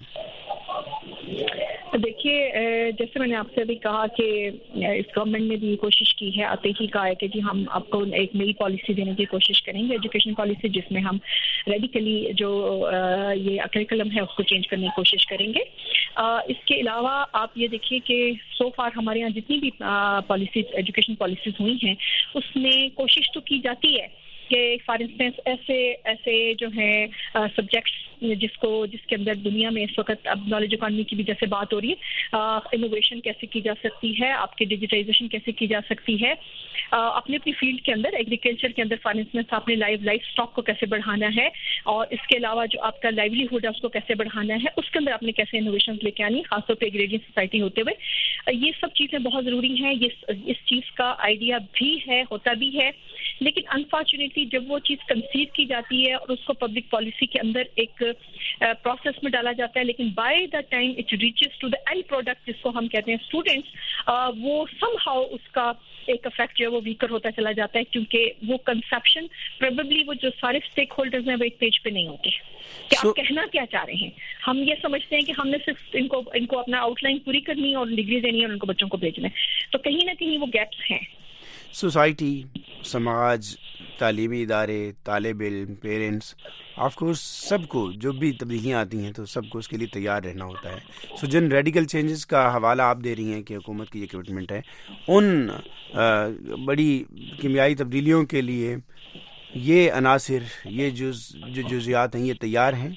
دیکھیے، جیسے میں نے آپ سے ابھی کہا کہ اس گورنمنٹ نے بھی یہ کوشش کی ہے، آتے ہی کہا ہے کہ جی ہم آپ کو ایک نئی پالیسی دینے کی کوشش کریں گے، ایجوکیشن پالیسی، جس میں ہم ریڈیکلی جو یہ کریکولم ہے اس کو چینج کرنے کی کوشش کریں گے۔ اس کے علاوہ آپ یہ دیکھیے کہ سو فار ہمارے یہاں جتنی بھی پالیسیز، ایجوکیشن پالیسیز ہوئی ہیں، اس میں کوشش تو کی جاتی ہے کہ فار انسٹنس ایسے جو ہیں سبجیکٹس جس کے اندر دنیا میں اس وقت اب نالج اکانومی کی بھی جیسے بات ہو رہی ہے، انوویشن کیسے کی جا سکتی ہے، آپ کی ڈیجیٹائزیشن کیسے کی جا سکتی ہے، اپنی فیلڈ کے اندر، ایگریکلچر کے اندر فار انسٹنس آپ نے لائف اسٹاک کو کیسے بڑھانا ہے، اور اس کے علاوہ جو آپ کا لائیولیہڈ ہے اس کو کیسے بڑھانا ہے، اس کے اندر آپ نے کیسے انوویشن لے کے آنی، خاص طور پہ ایگریرین سوسائٹی ہوتے ہوئے، یہ سب چیزیں بہت ضروری ہیں۔ اس چیز کا آئیڈیا بھی ہے، ہوتا بھی ہے، لیکن انفارچونیٹلی جب وہ چیز کنسیو کی جاتی ہے اور اس کو پبلک پالیسی کے اندر ایک پروسیس میں ڈالا جاتا ہے، لیکن by the time it reaches to the end product, جس کو ہم کہتے ہیں اسٹوڈینٹس، وہ سم ہاؤ اس کا ایک افیکٹ جو ہے وہ ویکر ہوتا چلا جاتا ہے، کیونکہ وہ کنسیپشن پروبیبلی وہ جو سارے اسٹیک ہولڈرز ہیں وہ ایک پیج پہ نہیں ہوتے کہ آپ کہنا کیا چاہ رہے ہیں۔ ہم یہ سمجھتے ہیں کہ ہم نے صرف ان کو اپنا آؤٹ لائن پوری کرنی ہے اور ڈگری دینی ہے اور ان کو بچوں کو بھیجنا ہے، تو کہیں نہ کہیں وہ گیپس ہیں۔ سوسائٹی، سماج، تعلیمی ادارے، طالب علم، پیرنٹس، آف کورس سب کو جو بھی تبدیلیاں آتی ہیں تو سب کو اس کے لیے تیار رہنا ہوتا ہے۔ سو جن ریڈیکل چینجز کا حوالہ آپ دے رہی ہیں کہ حکومت کی یہ کمٹمنٹ ہے، ان بڑی کیمیائی تبدیلیوں کے لیے یہ عناصر، یہ جو جزیات ہیں، یہ تیار ہیں؟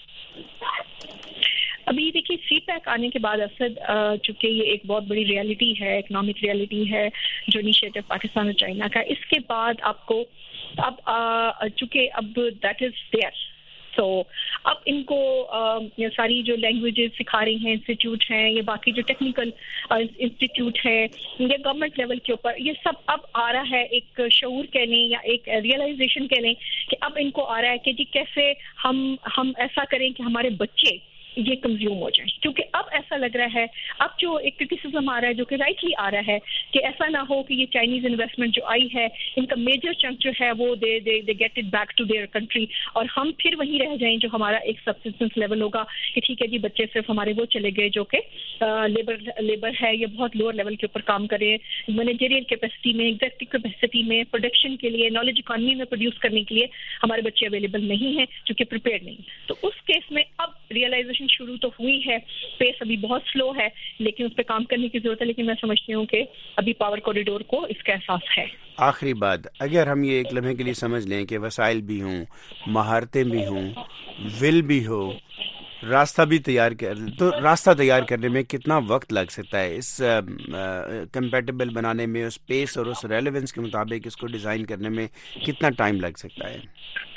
ابھی دیکھیے سی پیک آنے کے بعد اسد، چونکہ یہ ایک بہت بڑی ریالٹی ہے، اکنامک ریالٹی ہے جو انیشیٹو پاکستان اور چائنا کا، اس کے بعد آپ کو اب چونکہ اب دیٹ از دیئر، تو اب ان کو ساری جو لینگویجز سکھا رہی ہیں انسٹیٹیوٹ ہیں، یا باقی جو ٹیکنیکل انسٹیٹیوٹ ہے یا گورنمنٹ لیول کے اوپر، یہ سب اب آ رہا ہے، ایک شعور کہہ لیں یا ایک ریئلائزیشن کہہ لیں کہ اب ان کو آ رہا ہے کہ جی کیسے ہم ایسا کریں کہ ہمارے بچے یہ کنزیوم ہو جائیں، کیونکہ اب ایسا لگ رہا ہے، اب جو ایک کرٹیسزم آ رہا ہے جو کہ رائٹلی آ رہا ہے کہ ایسا نہ ہو کہ یہ چائنیز انویسٹمنٹ جو آئی ہے، ان کا میجر چنک جو ہے وہ they get it back to their country, اور ہم پھر وہیں رہ جائیں جو ہمارا ایک سبسسٹنس لیول ہوگا کہ ٹھیک ہے جی بچے صرف ہمارے وہ چلے گئے جو کہ لیبر ہے یا بہت لوور لیول کے اوپر کام کرے، مینیجریل کیپیسٹی میں، ایگزیکٹو کیپیسٹی میں، پروڈکشن کے لیے، نالج اکانومی میں پروڈیوس کرنے کے لیے ہمارے بچے اویلیبل نہیں ہیں چونکہ پریپیئرڈ نہیں۔ تو اس کیس میں اب ریئلائزیشن شروع تو ہوئی ہے، پیس ابھی بہت سلو ہے، لیکن اس پہ کام کرنے کی ضرورت ہے، لیکن میں سمجھتی ہوں کہ ابھی پاور کوریڈور کو اس کا احساس ہے۔ آخری بات، اگر ہم یہ ایک لمحے کے لیے سمجھ لیں کہ وسائل بھی ہوں، مہارتیں بھی ہوں، ول بھی ہو، راستہ بھی تیار تو راستہ تیار کرنے میں کتنا وقت لگ سکتا ہے؟ اس کمپیٹیبل بنانے میں، اس پیس اور اس ریلیونس کے مطابق اس کو ڈیزائن کرنے میں کتنا ٹائم لگ سکتا ہے؟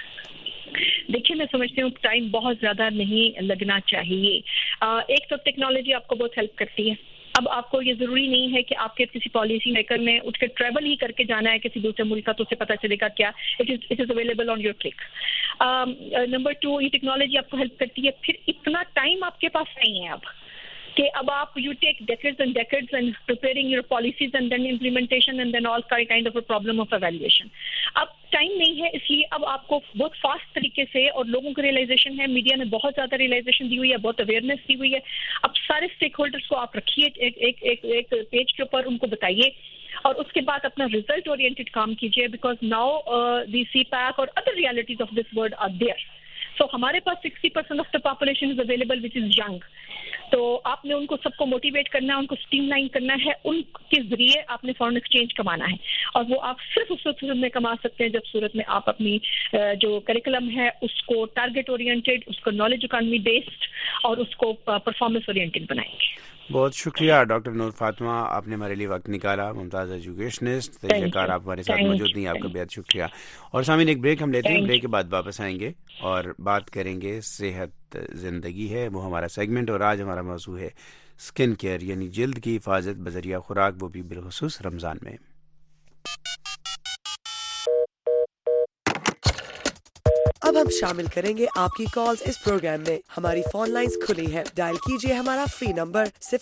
دیکھیے میں سمجھتی ہوں ٹائم بہت زیادہ نہیں لگنا چاہیے۔ ایک تو ٹیکنالوجی آپ کو بہت ہیلپ کرتی ہے، اب آپ کو یہ ضروری نہیں ہے کہ آپ کے کسی پالیسی میکر نے اٹھ کے ٹریول ہی کر کے جانا ہے کسی دوسرے ملک کا تو اسے پتہ چلے گا کیا، it is available on your click. Number 2، یہ ٹیکنالوجی آپ کو ہیلپ کرتی ہے، پھر اتنا ٹائم آپ کے پاس نہیں ہے اب کہ اب آپ you take decades and preparing your policies and then implementation and then all kind of a problem of evaluation۔ اب ٹائم نہیں ہے، اس لیے اب آپ کو بہت فاسٹ طریقے سے، اور لوگوں کو ریئلائزیشن ہے، میڈیا نے بہت زیادہ ریئلائزیشن دی ہوئی ہے، بہت اویئرنیس دی ہوئی ہے، اب سارے اسٹیک ہولڈرس کو آپ رکھیے ایک پیج کے اوپر، ان کو بتائیے، اور اس کے بعد اپنا ریزلٹ اورینٹڈ کام کیجیے، because now the CPEC اور other realities of this world are there. So ہمارے پاس 60% of the population is available which is young, تو آپ نے ان کو سب کو موٹیویٹ کرنا ہے، ان کو اسٹریم لائن کرنا ہے، ان کے ذریعے آپ نے فارن ایکسچینج کمانا ہے، اور وہ آپ صرف اس صورت میں کما سکتے ہیں جب صورت میں آپ اپنی جو کریکولم ہے اس کو ٹارگیٹ اورینٹیڈ، اس کو نالج اکانومی بیسڈ اور اس کو پرفارمنس اورینٹیڈ بنائیں گے۔ بہت شکریہ ڈاکٹر نور فاطمہ، آپ نے ہمارے لیے وقت نکالا، ممتاز ایجوکیشنسٹ، تجزیہ کار، آپ ہمارے ساتھ موجود نہیں، آپ کا بہت شکریہ۔ اور سامعین ایک بریک ہم لیتے ہیں، بریک کے بعد واپس آئیں گے اور بات کریں گے صحت زندگی ہے وہ ہمارا سیگمنٹ، اور آج ہمارا موضوع ہے اسکن کیئر، یعنی جلد کی حفاظت بذریعہ خوراک، وہ بھی بالخصوص رمضان میں۔ اب اب ہم شامل کریں گے آپ کی کالز اس پروگرام میں. ہماری فون لائنز کھلی ہیں. ڈائل کیجیے ہمارا فری نمبر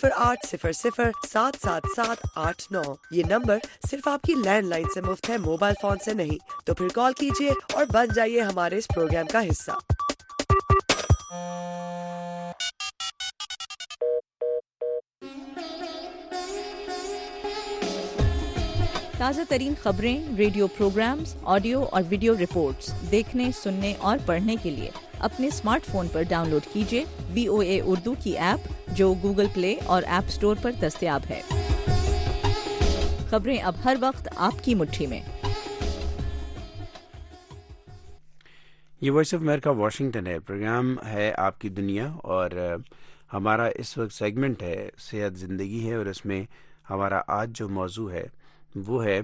0800-777-89. یہ نمبر صرف آپ کی لینڈ لائن سے مفت ہے, موبائل فون سے نہیں. تو پھر کال کیجیے اور بن جائیے ہمارے اس پروگرام کا حصہ. تازہ ترین خبریں، ریڈیو پروگرامز، آڈیو اور ویڈیو رپورٹس دیکھنے، سننے اور پڑھنے کے لیے اپنے اسمارٹ فون پر ڈاؤن لوڈ کیجیے VOA اردو کی ایپ جو گوگل پلے اور ایپ سٹور پر دستیاب ہے. خبریں اب ہر وقت آپ کی مٹھی میں. یہ وائس آف امریکہ واشنگٹن ہے. پروگرام ہے آپ کی دنیا اور ہمارا اس وقت سیگمنٹ ہے صحت زندگی ہے, اور اس میں ہمارا آج جو موضوع ہے وہ ہے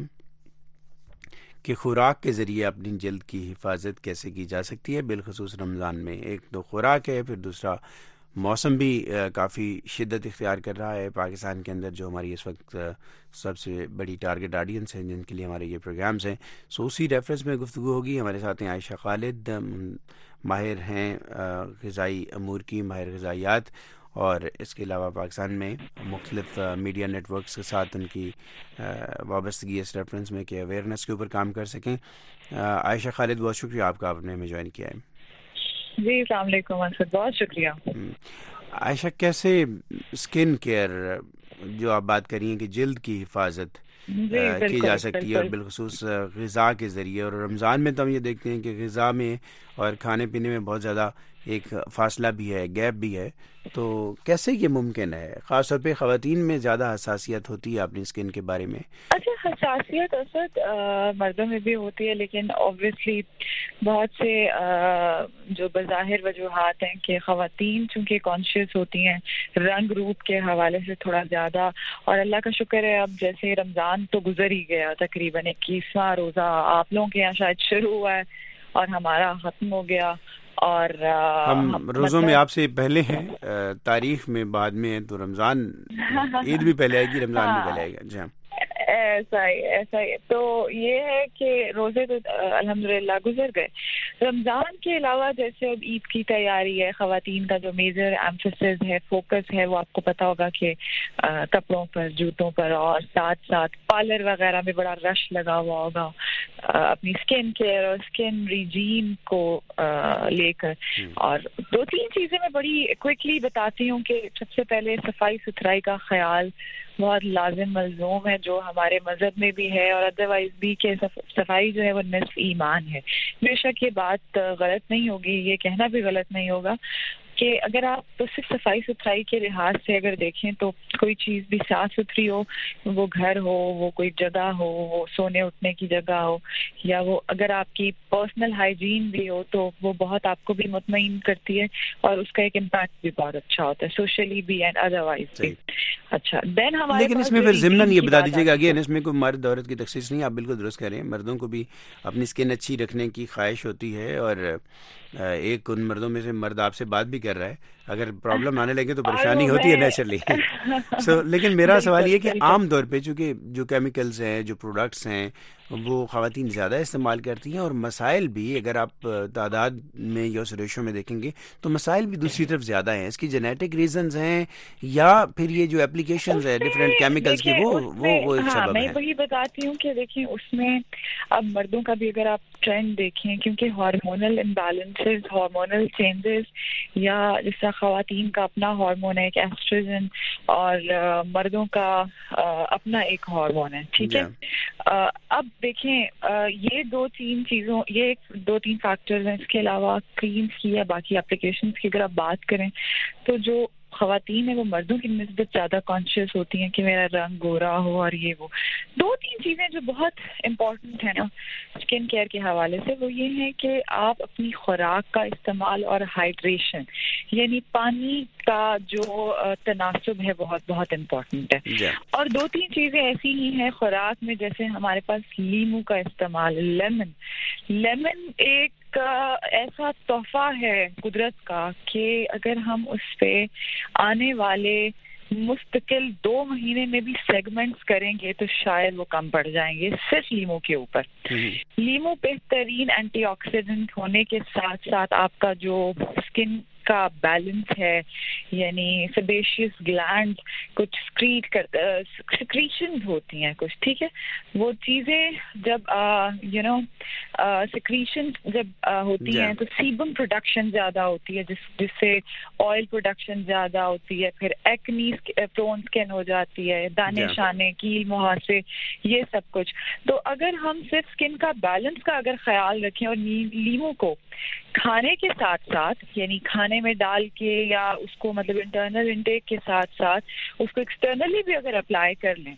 کہ خوراک کے ذریعے اپنی جلد کی حفاظت کیسے کی جا سکتی ہے, بالخصوص رمضان میں. ایک تو خوراک ہے, پھر دوسرا موسم بھی کافی شدت اختیار کر رہا ہے پاکستان کے اندر, جو ہماری اس وقت سب سے بڑی ٹارگٹ آڈینس ہیں جن کے لیے ہمارے یہ پروگرامز ہیں. سو اسی ریفرنس میں گفتگو ہوگی. ہمارے ساتھ ہیں عائشہ خالد, ماہر ہیں غذائی امور کی, ماہر غذائیات, اور اس کے علاوہ پاکستان میں مختلف میڈیا نیٹ ورکس کے ساتھ ان کی وابستگی اس ریفرنس میں کہ اویئرنیس کے اوپر کام کر سکیں. عائشہ خالد, بہت شکریہ آپ کا, آپ نے ہمیں جوائن کیا ہے. جی السلام علیکم اسد, بہت شکریہ. عائشہ, کیسے اسکن کیئر جو آپ بات کر رہی ہیں کہ جلد کی حفاظت کی جا سکتی ہے, اور بالخصوص غذا کے ذریعے, اور رمضان میں تو ہم یہ دیکھتے ہیں کہ غذا میں اور کھانے پینے میں بہت زیادہ ایک فاصلہ بھی ہے, گیپ بھی ہے, تو کیسے یہ ممکن ہے؟ خاص طور پہ خواتین میں زیادہ حساسیت ہوتی ہے اپنی اسکن کے بارے میں. اچھا, حساسیت اسد مردوں میں بھی ہوتی ہے, لیکن اوبویسلی بہت سے جو بظاہر وجوہات ہیں کہ خواتین چونکہ کانشیس ہوتی ہیں رنگ روپ کے حوالے سے تھوڑا زیادہ, اور اللہ کا شکر ہے اب جیسے رمضان تو گزر ہی گیا, تقریباً 21واں روزہ آپ لوگوں کے یہاں شاید شروع ہوا ہے اور ہمارا ختم ہو گیا, اور ہم روزوں میں آپ سے پہلے ہیں, تاریخ میں بعد میں ہیں, تو رمضان عید بھی پہلے آئے گی, رمضان بھی پہلے آئے گا. جی ہاں, ایسا ہی. تو یہ ہے کہ روزے تو الحمدللہ گزر گئے. رمضان کے علاوہ جیسے اب عید کی تیاری ہے, خواتین کا جو میجر ایمفیسس ہے, فوکس ہے, وہ آپ کو پتا ہوگا کہ کپڑوں پر, جوتوں پر, اور ساتھ ساتھ پارلر وغیرہ میں بڑا رش لگا ہوا ہوگا اپنی اسکن کیئر اور اسکن ریجیم کو لے کر. اور 2-3 چیزیں میں بڑی کوئکلی بتاتی ہوں کہ سب سے پہلے صفائی ستھرائی کا خیال بہت لازم ملزوم ہے, جو ہمارے مذہب میں بھی ہے اور ادروائز بھی, کہ صفائی جو ہے وہ نصف ایمان ہے. بے شک یہ بات غلط نہیں ہوگی, یہ کہنا بھی غلط نہیں ہوگا کہ اگر آپ تو صرف صفائی ستھرائی کے لحاظ سے اگر دیکھیں تو کوئی چیز بھی صاف ستھری ہو, وہ گھر ہو, وہ کوئی جگہ ہو, وہ سونے اٹھنے کی جگہ ہو, یا وہ اگر آپ کی پرسنل ہائیجین بھی ہو, تو وہ بہت آپ کو بھی مطمئن کرتی ہے, اور اس کا ایک امپیکٹ بھی بہت اچھا ہوتا ہے سوشلی بھی اینڈ ادروائز بھی. اچھا, دین ہمارے لیکن اس میں پھر ضمن یہ بتا دیجیے گا, اگین اس میں کوئی مرد عورت کی تخصیص نہیں, آپ بالکل درست کہہ رہے ہیں. مردوں کو بھی اپنی اسکن اچھی رکھنے کی خواہش ہوتی ہے, اور ایک ان مردوں میں سے مرد آپ سے بات بھی کر رہا ہے, اگر پرابلم آنے لگے تو پریشانی ہوتی ہے نیچرلی. لیکن میرا سوال یہ کہ عام طور پہ چونکہ جو کیمیکلز ہیں, جو پروڈکٹس ہیں, وہ خواتین زیادہ استعمال کرتی ہیں, اور مسائل بھی اگر آپ تعداد میں یا اس ریشو میں دیکھیں گے تو مسائل بھی دوسری طرف زیادہ ہیں. اس کی جینیٹک ریزنز ہیں یا پھر یہ جو اپلیکیشنز ہیں ڈفرینٹ کیمیکلز کے, وہ ایک سبب ہے. میں وہی بتاتی ہوں کہ دیکھیں اس میں اب مردوں کا بھی اگر آپ ٹرینڈ دیکھیں, کیونکہ ہارمونل امبیلنسز, ہارمونل چینجز, یا جس طرح خواتین کا اپنا ہارمون ہے ایک ایسٹروجن, اور مردوں کا اپنا ایک ہارمون ہے, ٹھیک ہے. اب دیکھیں یہ 2-3 چیزوں, یہ 2-3 فیکٹرز ہیں. اس کے علاوہ کریمز کی یا باقی اپلیکیشنز کی اگر آپ بات کریں تو جو خواتین ہیں وہ مردوں کی نسبت زیادہ کانشیس ہوتی ہیں کہ میرا رنگ گورا ہو, اور یہ وہ 2-3 چیزیں جو بہت امپورٹنٹ ہیں نا اسکن کیئر کے حوالے سے, وہ یہ ہے کہ آپ اپنی خوراک کا استعمال اور ہائیڈریشن یعنی پانی کا جو تناسب ہے بہت بہت امپورٹنٹ ہے. اور 2-3 چیزیں ایسی ہی ہیں خوراک میں, جیسے ہمارے پاس لیمو کا استعمال, لیمن ایک ایسا تحفہ ہے قدرت کا کہ اگر ہم اس پہ آنے والے مستقل 2 مہینے میں بھی سیگمنٹس کریں گے تو شاید وہ کم پڑ جائیں گے صرف لیمو کے اوپر. لیمو بہترین اینٹی آکسیڈنٹ ہونے کے ساتھ ساتھ آپ کا جو اسکن کا بیلنس ہے, یعنی سیبیشیس گلینڈ کچھ سیکریشنز ہوتی ہیں کچھ, ٹھیک ہے, وہ چیزیں جب سیکریشن جب ہوتی ہیں تو سیبم پروڈکشن زیادہ ہوتی ہے, جس سے آئل پروڈکشن زیادہ ہوتی ہے, پھر ایکنی پرون اسکن ہو جاتی ہے, دانے شانے, کیل مہاسے, یہ سب کچھ. تو اگر ہم صرف اسکن کا بیلنس کا اگر خیال رکھیں اور لیمو کو کھانے کے ساتھ ساتھ, یعنی کھانے میں ڈال کے یا اس کو مطلب انٹرنل انٹیک کے ساتھ ساتھ اس کو ایکسٹرنلی بھی اگر اپلائی کر لیں.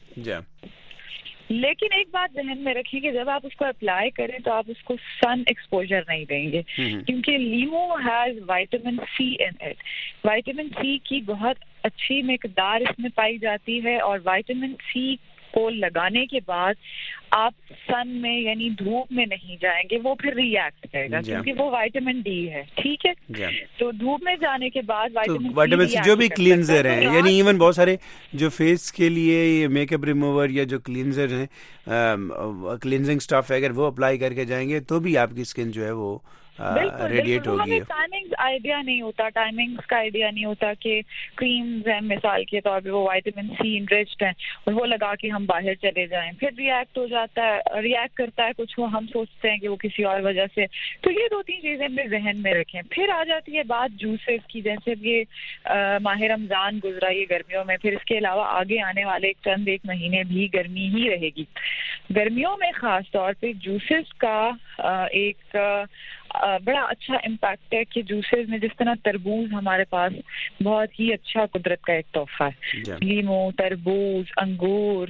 لیکن ایک بات ذہن میں رکھیں کہ جب آپ اس کو اپلائی کریں تو آپ اس کو سن ایکسپوجر نہیں دیں گے, کیونکہ lemon has vitamin C in it. Vitamin C کی بہت اچھی مقدار اس میں پائی جاتی ہے, اور وائٹامن سی کو لگانے کے بعد آپ سن میں یعنی دھوپ میں نہیں جائیں گے, وہ پھر ری ایکٹ کرے گا کیونکہ وہ وائٹامن ڈی ہے, ٹھیک ہے. تو دھوپ میں جانے کے بعد وائٹامن سی جو بھی کلینزر ہیں, یعنی ایون بہت سارے جو فیس کے لیے میک اپ ریموور یا جو کلینزر ہیں, کلینزنگ اسٹف ہے, اگر وہ اپلائی کر کے جائیں گے تو بھی آپ کی اسکن جو ہے وہ ریڈیٹ ہوگی. ہمیں ٹائمنگز آئیڈیا نہیں ہوتا, ٹائمنگز کا آئیڈیا نہیں ہوتا کہ کریمز ہیں مثال کے طور پہ وہ وائٹامن سی انریچڈ ہیں اور وہ لگا کے ہم باہر چلے جائیں, پھر ریئیکٹ ہو جاتا ہے, ریئیکٹ کرتا ہے کچھ, وہ ہم سوچتے ہیں کہ وہ کسی اور وجہ سے. تو یہ 2-3 چیزیں اپنے ذہن میں رکھیں. پھر آ جاتی ہے بات جوسز کی, جیسے یہ ماہ رمضان گزرا یہ گرمیوں میں, پھر اس کے علاوہ آگے آنے والے چند 1 مہینے بھی گرمی ہی رہے گی. گرمیوں میں خاص طور پہ جوسز کا ایک بڑا اچھا امپیکٹ ہے کہ جوسز میں جس طرح تربوز ہمارے پاس بہت ہی اچھا قدرت کا ایک تحفہ ہے, لیمو, تربوز, انگور,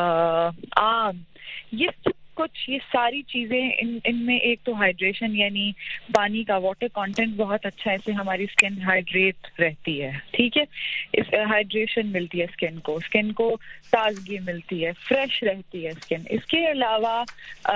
آم, یہ سب کچھ, یہ ساری چیزیں ان میں ایک تو ہائیڈریشن یعنی پانی کا واٹر کانٹینٹ بہت اچھا ہے, اس سے ہماری اسکن ہائیڈریٹ رہتی ہے, ٹھیک ہے. اس ہائیڈریشن ملتی ہے اسکن کو تازگی ملتی ہے, فریش رہتی ہے اسکن. اس کے علاوہ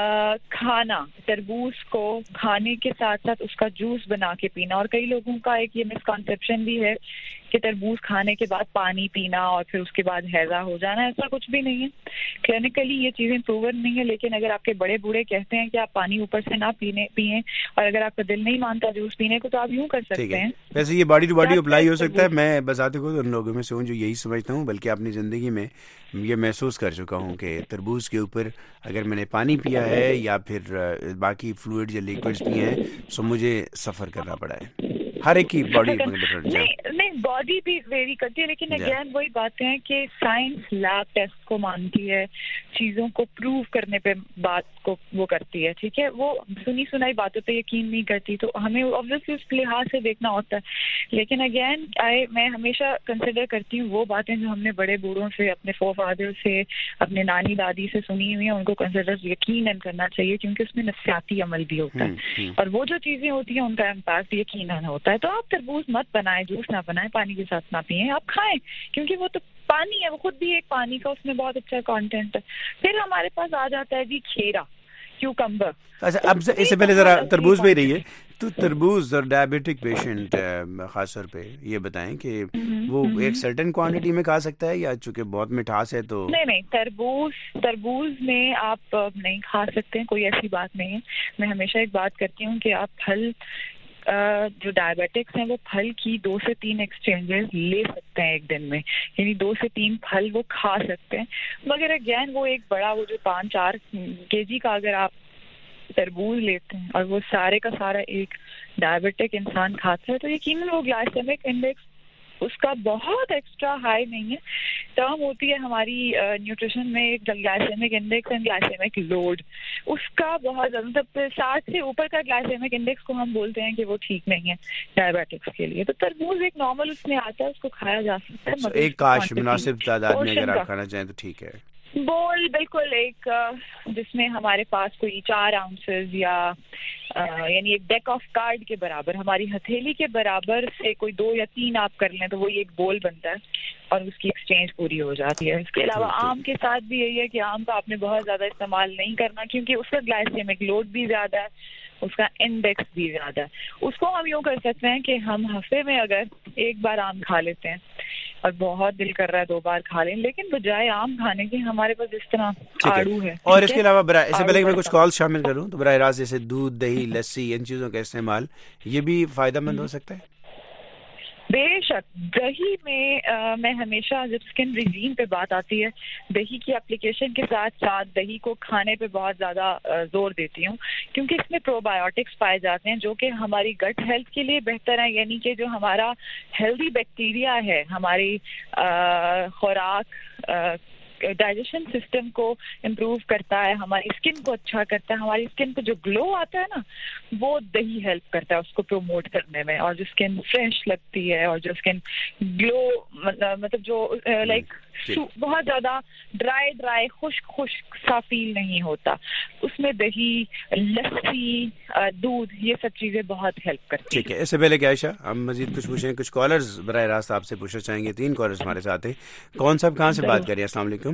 کھانا, تربوز کو کھانے کے ساتھ ساتھ اس کا جوس بنا کے پینا, اور کئی لوگوں کا ایک یہ مسکنسیپشن بھی ہے کہ تربوز کھانے کے بعد پانی پینا اور پھر اس کے بعد ہیضہ ہو جانا, ایسا کچھ بھی نہیں ہے. کلینکلی یہ چیزیں پروون نہیں ہے, لیکن اگر آپ کے بڑے بوڑھے کہتے ہیں کہ آپ پانی اوپر سے نہ پئیں اور اگر آپ کا دل نہیں مانتا جوس پینے کو تو آپ یوں کر سکتے ہیں. ویسے یہ باڈی ٹو باڈی اپلائی ہو سکتا ہے. میں بذات خود ان لوگوں میں سے ہوں جو یہی سمجھتا ہوں, بلکہ اپنی زندگی میں یہ محسوس کر چکا ہوں کہ تربوز کے اوپر اگر میں نے پانی پیا ہے یا پھر باقی فلوئڈ یا لیکوڈز پیے ہیں تو مجھے سفر کرنا پڑا ہے. ہر ایک کی باڈی نہیں, باڈی بھی ویری کرتی ہے, لیکن اگین وہی باتیں ہیں کہ سائنس لیب ٹیسٹ کو مانتی ہے, چیزوں کو پروو کرنے پہ بات کو وہ کرتی ہے, ٹھیک ہے. وہ سنی سنائی باتوں پہ یقین نہیں کرتی, تو ہمیں obviously اس لحاظ سے دیکھنا ہوتا ہے. لیکن اگین میں ہمیشہ کنسیڈر کرتی ہوں وہ باتیں جو ہم نے بڑے بوڑھوں سے, اپنے فادر سے, اپنے نانی دادی سے سنی ہوئی ہیں, ان کو کنسیڈر یقیناً کرنا چاہیے, کیونکہ اس میں نفسیاتی عمل بھی ہوتا ہے, اور وہ جو چیزیں ہوتی ہیں ان کا امپیکٹ یقیناً ہوتا ہے. تو آپ تربوز مت بنائیں, جوس نہ بنائیں, پانی کے ساتھ نہ پئیں, آپ کھائیں, کیونکہ وہ تو پانی ہے, وہ خود بھی ایک پانی کا, اس میں بہت اچھا کانٹینٹ ہے. پھر ہمارے پاس آ جاتا ہے جی کھیرا, کیوکمبر. اچھا, اب اس سے پہلے ذرا تربوز پہ ہی رہیے. تو تربوز اور ڈائبیٹک پیشنٹ خاص طور پہ یہ بتائیں کہ وہ ایک سرٹن کوانٹٹی میں کھا سکتا ہے, یا چونکہ بہت مٹھاس ہے تو نہیں, تربوز میں آپ نہیں کھا سکتے ہیں, کوئی ایسی بات نہیں ہے. میں ہمیشہ ایک بات کرتی ہوں کہ آپ پھل جو ڈائبیٹکس ہیں وہ پھل کی 2 سے 3 ایکسچینجز لے سکتے ہیں ایک دن میں, یعنی 2 سے 3 پھل وہ کھا سکتے ہیں. مگر اگین وہ ایک بڑا وہ جو 5-4 kg کا اگر آپ تربوز لیتے ہیں اور وہ سارے کا سارا ایک ڈائبیٹک انسان کھاتا ہے تو یقیناً وہ گلائسیمک انڈیکس اس کا بہت ایکسٹرا ہائی نہیں ہے. ٹرم ہوتی ہے ہماری نیوٹریشن میں glycemic index and glycemic load, اس کا بہت زیادہ 60 سے اوپر کا گلائسیمک انڈیکس کو ہم بولتے ہیں کہ وہ ٹھیک نہیں ہے ڈائبیٹکس کے لیے. تو تربوز ایک نارمل اس میں آتا ہے, اس کو کھایا جا سکتا ہے, مگر ایک کاش مناسب تعداد میں اگر آپ کھانا چاہیں تو ٹھیک ہے. بول بالکل ایک جس میں ہمارے پاس کوئی 4 ounces یا یعنی ایک ڈیک آف کارڈ کے برابر, ہماری ہتھیلی کے برابر سے کوئی 2 یا 3 آپ کر لیں تو وہ ایک بول بنتا ہے اور اس کی ایکسچینج پوری ہو جاتی ہے. اس کے علاوہ آم کے ساتھ بھی یہی ہے کہ آم کا آپ نے بہت زیادہ استعمال نہیں کرنا, کیونکہ اس کا گلائسیمک لوڈ بھی زیادہ ہے, اس کا انڈیکس بھی زیادہ ہے. اس کو ہم یوں کر سکتے ہیں کہ ہم ہفتے میں اگر ایک بار آم کھا لیتے ہیں اور بہت دل کر رہا ہے 2 بار کھا لیں, لیکن بجائے آم کھانے کے ہمارے پاس اس طرح آڑو ہے. اور اس کے علاوہ اس سے پہلے کہ میں کچھ کال شامل کروں تو براہ راست جیسے دودھ, دہی, لسی, ان چیزوں کا استعمال یہ بھی فائدہ مند ہو سکتا ہے؟ بے شک. دہی میں ہمیشہ جب اسکن ریجیم پہ بات آتی ہے, دہی کی اپلیکیشن کے ساتھ ساتھ دہی کو کھانے پہ بہت زیادہ زور دیتی ہوں, کیونکہ اس میں پرو بایوٹکس پائے جاتے ہیں جو کہ ہماری گٹ ہیلتھ کے لیے بہتر ہے. یعنی کہ جو ہمارا ہیلدی بیکٹیریا ہے ہماری خوراک ڈائجیشن سسٹم کو امپروو کرتا ہے, ہماری اسکن کو اچھا کرتا ہے, ہماری اسکن کو جو گلو آتا ہے نا وہ دہی ہیلپ کرتا ہے اس کو پروموٹ کرنے میں, اور جو اسکن فریش لگتی ہے اور جو اسکن گلو مطلب جو لائک بہت زیادہ ڈرائی خشک سا فیل نہیں ہوتا, اس میں دہی, لسی, دودھ یہ سب چیزیں بہت ہیلپ کرتی ہیں. ٹھیک ہے, اس سے پہلے کہ عائشہ ہم مزید کچھ پوچھیں, کچھ کالرز براہ راست آپ سے پوچھنا چاہیں گے. 3 کالرز ہمارے ساتھ ہیں. کون صاحب کہاں سے بات کر رہے ہیں؟ السلام علیکم.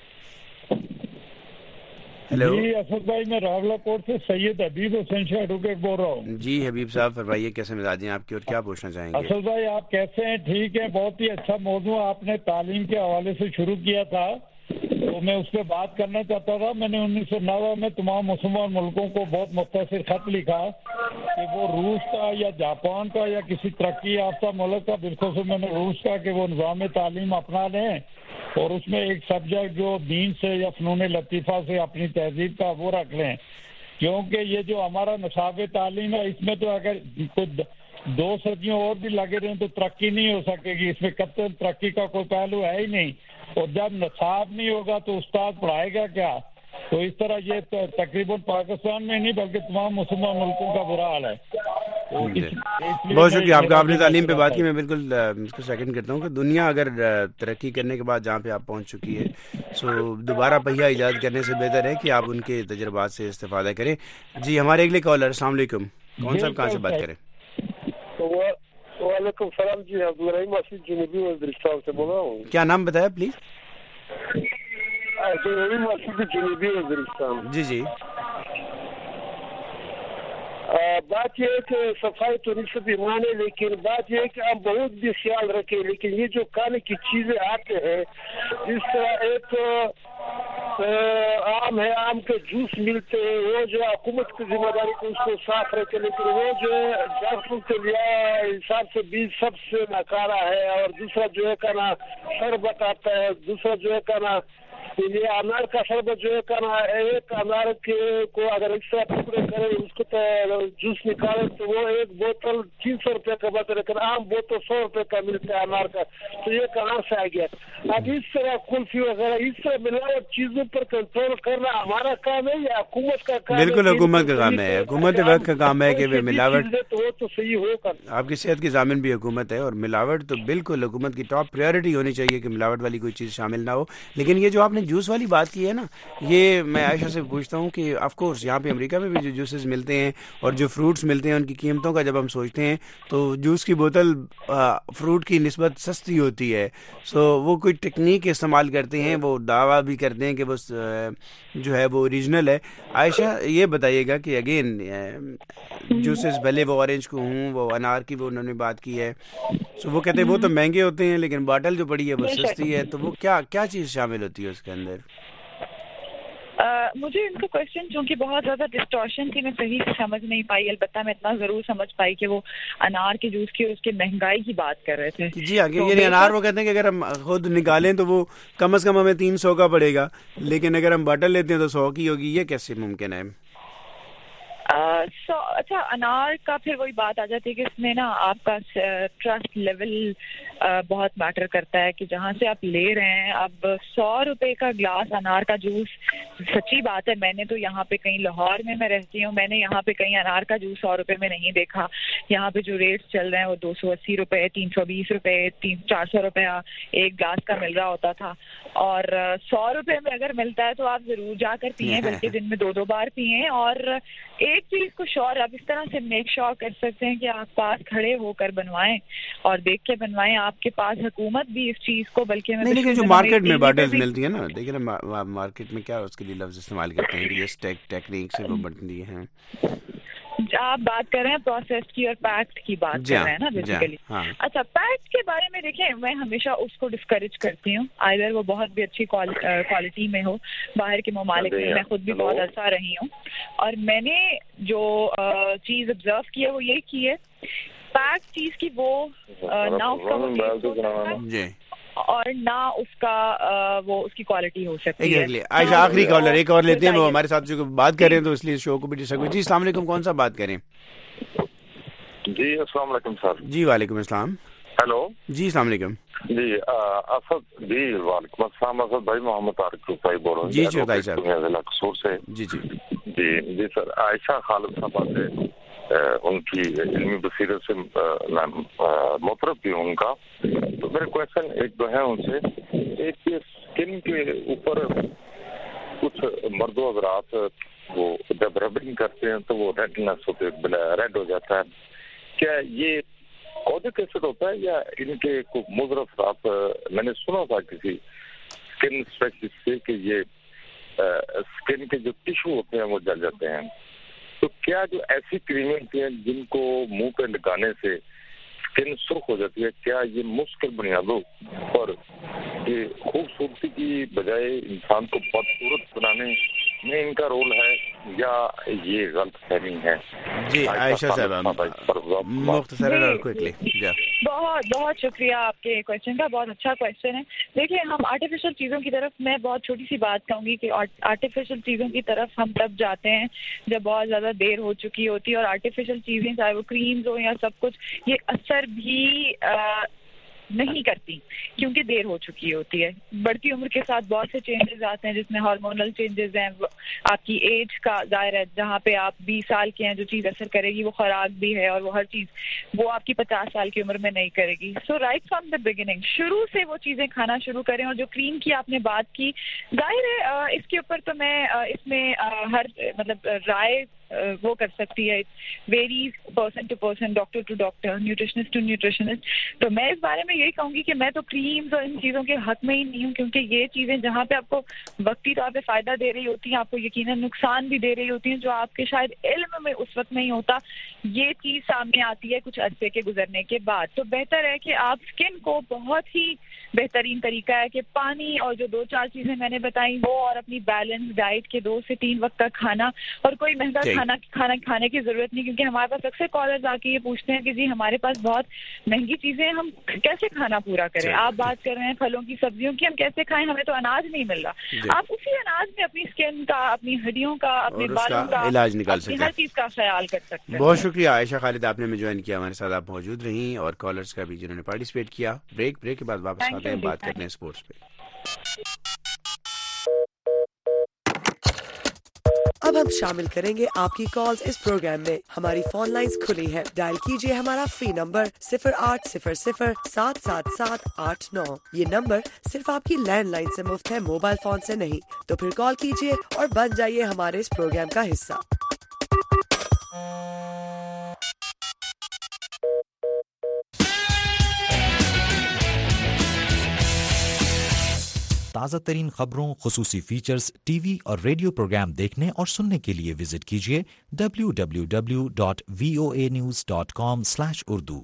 ہیلو جی اسد بھائی, میں راولہ کوٹ سے سید حبیب حسین شاہ ایڈوکیٹ بول رہا ہوں. جی حبیب صاحب فرمائیے, کیسے مزاج ہیں آپ کے اور کیا پوچھنا چاہیں گے؟ اسد بھائی آپ کیسے ہیں؟ ٹھیک ہے, بہت ہی اچھا موضوع آپ نے تعلیم کے حوالے سے شروع کیا تھا, تو میں اس پہ بات کرنا چاہتا تھا. میں نے 1990 میں تمام مسلمان ملکوں کو بہت مختصر خط لکھا کہ وہ روس کا یا جاپان کا یا کسی ترقی یافتہ ملک کا, بالخصوص میں نے روس کا, کہ وہ نظام تعلیم اپنا لیں اور اس میں ایک سبجیکٹ جو دین سے یا فنون لطیفہ سے اپنی تہذیب کا وہ رکھ لیں, کیونکہ یہ جو ہمارا نصاب تعلیم ہے اس میں تو اگر 2 صدیوں اور بھی لگے رہیں تو ترقی نہیں ہو سکے گی. اس میں قطعاً ترقی کا کوئی پہلو ہے ہی نہیں, اور جب نصاب نہیں ہوگا تو استاد پڑھائے گا کیا؟ تو اس طرح یہ تقریباً پاکستان میں نہیں بلکہ تمام مسلمان ملکوں کا برا حال ہے. بہت شکریہ آپ کا, آپ نے تعلیم پہ بات کی. میں بالکل اس کو سیکنڈ کرتا ہوں کہ دنیا اگر ترقی کرنے کے بعد جہاں پہ آپ پہنچ چکی ہے سو دوبارہ پہیہ ایجاد کرنے سے بہتر ہے کہ آپ ان کے تجربات سے استفادہ کریں. جی ہمارے اگلے کالر. السلام علیکم, کون صاحب کہاں سے بات کریں؟ وعلیکم السلام. جی عبدالرحیم مسجد جنوبی وزیرستان سے بول رہا ہوں. کیا نام بتایا پلیز؟ جنوبی وزیرستان. جی جی. بات یہ ہے کہ صفائی تو نصف ایمان ہے, لیکن بات یہ ہے کہ ہم بہت بھی خیال رکھیں. لیکن یہ جو کھانے کی چیزیں آتے ہیں, جس طرح ایک آم ہے, آم کے جوس ملتے ہیں, وہ جو حکومت کی ذمہ داری کو اس کو صاف رکھے, لیکن وہ جو ہے ڈاکٹروں کے لیے حساب سے بیج سب سے ناکارہ ہے. اور دوسرا جو ہے کا نا شربت آتا ہے, دوسرا جو ہے کا نا یہ انار کا شربت جو ہے کا نا, ایک انار کے کو اگر ایکسٹرا ٹکڑے کرے اس کو جوس نکالے تو وہ ایک بوتل 300 روپے کا بتا, لیکن عام بوتل 100 روپے کا ملتا ہے انار کا. تو یہ کہاں سے آ گیا؟ اب اس طرح کلفی وغیرہ اس طرح ملاوٹ چیزوں پر کنٹرول کرنا ہمارا کام ہے یا حکومت کا کام ہے؟ بالکل حکومت کا کام ہے, حکومت وقت کا کام ہے کہ وہ ملاوٹ, تو صحیح ہوگا. آپ کی صحت کی ضامن بھی حکومت ہے, اور ملاوٹ تو بالکل حکومت کی ٹاپ پریورٹی ہونی چاہیے کہ ملاوٹ والی کوئی چیز شامل نہ ہو. لیکن یہ جو آپ نے جوس والی بات کی ہے نا, یہ میں عائشہ سے پوچھتا ہوں کہ آف کورس یہاں پہ امریکہ میں بھی جو جوسز ملتے ہیں اور جو فروٹس ملتے ہیں ان کی قیمتوں کا جب ہم سوچتے ہیں تو جوس کی بوتل فروٹ کی نسبت سستی ہوتی ہے. سو وہ کوئی ٹیکنیک استعمال کرتے ہیں, وہ دعویٰ بھی کرتے ہیں کہ وہ جو ہے وہ اوریجنل ہے. عائشہ یہ بتائیے گا کہ اگین جوسز بھلے وہ اورنج کو ہوں, وہ انار کی وہ انہوں نے بات کی ہے, سو وہ کہتے ہیں وہ تو مہنگے ہوتے ہیں لیکن باٹل جو پڑی ہے وہ سستی ہے. تو وہ کیا چیز شامل ہوتی ہے اس کے اندر؟ مجھے ان کا کوشچن چونکہ بہت زیادہ ڈسٹورشن تھی, میں صحیح سے سمجھ نہیں پائی. البتہ میں اتنا ضرور سمجھ پائی کہ وہ انار کے جوس کی اور اس کے مہنگائی کی بات کر رہے تھے. جی آگے یعنی انار وہ کہتے ہیں کہ اگر ہم خود نکالیں تو وہ کم از کم ہمیں 300 کا پڑے گا, لیکن اگر ہم باٹل لیتے ہیں تو 100 کی ہوگی. یہ کیسے ممکن ہے؟ اچھا, انار کا پھر وہی بات آ جاتی ہے کہ اس میں نا آپ کا ٹرسٹ لیول بہت میٹر کرتا ہے کہ جہاں سے آپ لے رہے ہیں. اب 100 روپے کا گلاس انار کا جوس, سچی بات ہے میں نے تو یہاں پہ کہیں لاہور میں رہتی ہوں, میں نے یہاں پہ کہیں انار کا جوس 100 روپے میں نہیں دیکھا. یہاں پہ جو ریٹس چل رہے ہیں وہ 280 روپے, 320 روپے, 400 روپے ایک گلاس کا مل رہا ہوتا تھا. اور 100 روپے میں اگر ملتا ہے تو آپ ضرور جا کر پئیں, بلکہ دن میں 2 بار پئیں. اور ایک چیز کو شور آپ اس طرح سے میک شور کر سکتے ہیں کہ آپ پاس کھڑے ہو کر بنوائیں اور دیکھ کے بنوائیں. آپ کے پاس حکومت بھی اس چیز کو, بلکہ نہیں, لیکن جو مارکیٹ میں باٹلز ملتی ہیں نا, دیکھیں نا مارکیٹ میں کیا اس کے لیے لفظ استعمال کرتے ہیں کہ یہ ٹیکنیک سے وہ بنتی ہیں. آپ بات کر رہے ہیں پروسیسڈ کی اور پیکڈ کی بات کر رہے ہیں نا بیسیکلی. اچھا, پیکڈ کے بارے میں دیکھیں, میں ہمیشہ اس کو ڈسکریج کرتی ہوں, آئدر وہ بہت بھی اچھی کوالٹی میں ہو. باہر کے ممالک میں میں خود بھی بہت عرصہ رہی ہوں, اور میں نے جو چیز آبزرو کی ہے وہ یہی کی ہے, پیکڈ چیز کی وہ نہ اس کا وہ ٹیسٹ ہو سکتا ہے اور نہ اس کا وہ اس کی کوالٹی ہو سکتی ہے. عائشہ آخری کالر ایک اور لیتے ہیں, وہ ہمارے ساتھ جو بات کر رہے ہیں تو اس لیے شو کو بھی ڈسٹرب. جی السلام علیکم, کون سا بات کریں؟ جی السلام علیکم سر. جی وعلیکم السلام. ہیلو جی السلام علیکم. جی اسد, جی وعلیکم السلام. اسد بھائی محمد طارق رفائی بول رہا ہوں. جی بھائی صاحب, ضلع قصور سے. جی جی جی جی سر, عائشہ خالد صاحبہ سے ان کی علمی بصیرت سے میں مترف بھی ہوں ان کا. تو میرے کویشچن ایک دو ہیں ان سے. ایک اسکن کے اوپر کچھ مرد و حضرات وہ جب ربنگ کرتے ہیں تو وہ ریڈنس ہوتے ریڈ ہو جاتا ہے. کیا یہ کوڈک ایسڈ ہوتا ہے یا ان کے مضر اثرات؟ میں نے سنا تھا کسی اسکن اسپیشلسٹ سے کہ یہ اسکن کے جو ٹیشو ہوتے ہیں وہ جل جاتے ہیں. تو کیا جو ایسی کریمیں ہوتی ہیں جن کو منہ پہ لگانے سے اسکن سرخ ہو جاتی ہے, کیا یہ مشکل بنیادوں پر یہ خوبصورتی کی بجائے انسان کو بدصورت بنانے میں ان کا رول ہے یا یہ غلط فہمی ہے؟ جی عائشہ صاحب مختصراً اور کوئکلی. بہت بہت شکریہ آپ کے کویشچن کا, بہت اچھا کویشچن ہے. دیکھیے, ہم آرٹیفیشل چیزوں کی طرف, میں بہت چھوٹی سی بات کہوں گی کہ آرٹیفیشل چیزوں کی طرف ہم تب جاتے ہیں جب بہت زیادہ دیر ہو چکی ہوتی ہے, اور آرٹیفیشل چیزیں چاہے وہ کریمز ہو یا سب کچھ, یہ اثر بھی نہیں کرتی کیونکہ دیر ہو چکی ہوتی ہے. بڑھتی عمر کے ساتھ بہت سے چینجز آتے ہیں جس میں ہارمونل چینجز ہیں, آپ کی ایج کا ظاہر ہے, جہاں پہ آپ 20 سال کے ہیں جو چیز اثر کرے گی وہ خوراک بھی ہے, اور وہ ہر چیز وہ آپ کی 50 سال کی عمر میں نہیں کرے گی. So right from the beginning شروع سے وہ چیزیں کھانا شروع کریں. اور جو کریم کی آپ نے بات کی, ظاہر ہے اس کے اوپر تو میں اس میں ہر مطلب رائے وہ کر سکتی ہے, varies person to person, doctor to doctor, nutritionist to nutritionist. تو میں اس بارے میں یہی کہوں گی کہ میں تو کریمز اور ان چیزوں کے حق میں ہی نہیں ہوں, کیونکہ یہ چیزیں جہاں پہ آپ کو وقتی طور پہ فائدہ دے رہی ہوتی ہیں, آپ کو یقیناً نقصان بھی دے رہی ہوتی ہیں جو آپ کے شاید علم میں اس وقت نہیں ہوتا. یہ چیز سامنے آتی ہے کچھ عرصے کے گزرنے کے بعد. تو بہتر ہے کہ آپ اسکن کو, بہت ہی بہترین طریقہ ہے کہ پانی اور جو 2-4 چیزیں میں نے بتائی وہ, اور اپنی بیلنس ڈائٹ کے 2 سے 3 وقت کا کھانا, اور کوئی مہنگا کھانا کھانے کی ضرورت نہیں, کیونکہ ہمارے پاس اکثر کالرز آ کے یہ پوچھتے ہیں کہ جی ہمارے پاس بہت مہنگی چیزیں ہیں, ہم کیسے کھانا پورا کریں. آپ بات کر رہے ہیں پھلوں کی, سبزیوں کی, ہم کیسے کھائیں, ہمیں تو اناج نہیں مل رہا. آپ اسی اناج میں اپنی اسکن کا, اپنی ہڈیوں کا, اپنے بالوں کا علاج نکال سکتے ہیں, ہر چیز کا خیال کر سکتے ہیں. بہت شکریہ عائشہ خالد, آپ نے ہمیں جوائن کیا, ہمارے ساتھ آپ موجود رہیں, اور کالرز کا بھی جنہوں نے پارٹیسپیٹ کیا. بریک کے بعد واپس آتے ہیں, بات کرتے ہیں اسپورٹس پہ. اب ہم شامل کریں گے آپ کی کالز اس پروگرام میں. ہماری فون لائنز کھلی ہیں, ڈائل کیجئے ہمارا فری نمبر 0800-777-89. یہ نمبر صرف آپ کی لینڈ لائن سے مفت ہے, موبائل فون سے نہیں. تو پھر کال کیجئے اور بن جائیے ہمارے اس پروگرام کا حصہ. تازہ ترین خبروں, خصوصی فیچرز, ٹی وی اور ریڈیو پروگرام دیکھنے اور سننے کے لیے وزٹ کیجیے www.voanews.com/urdu.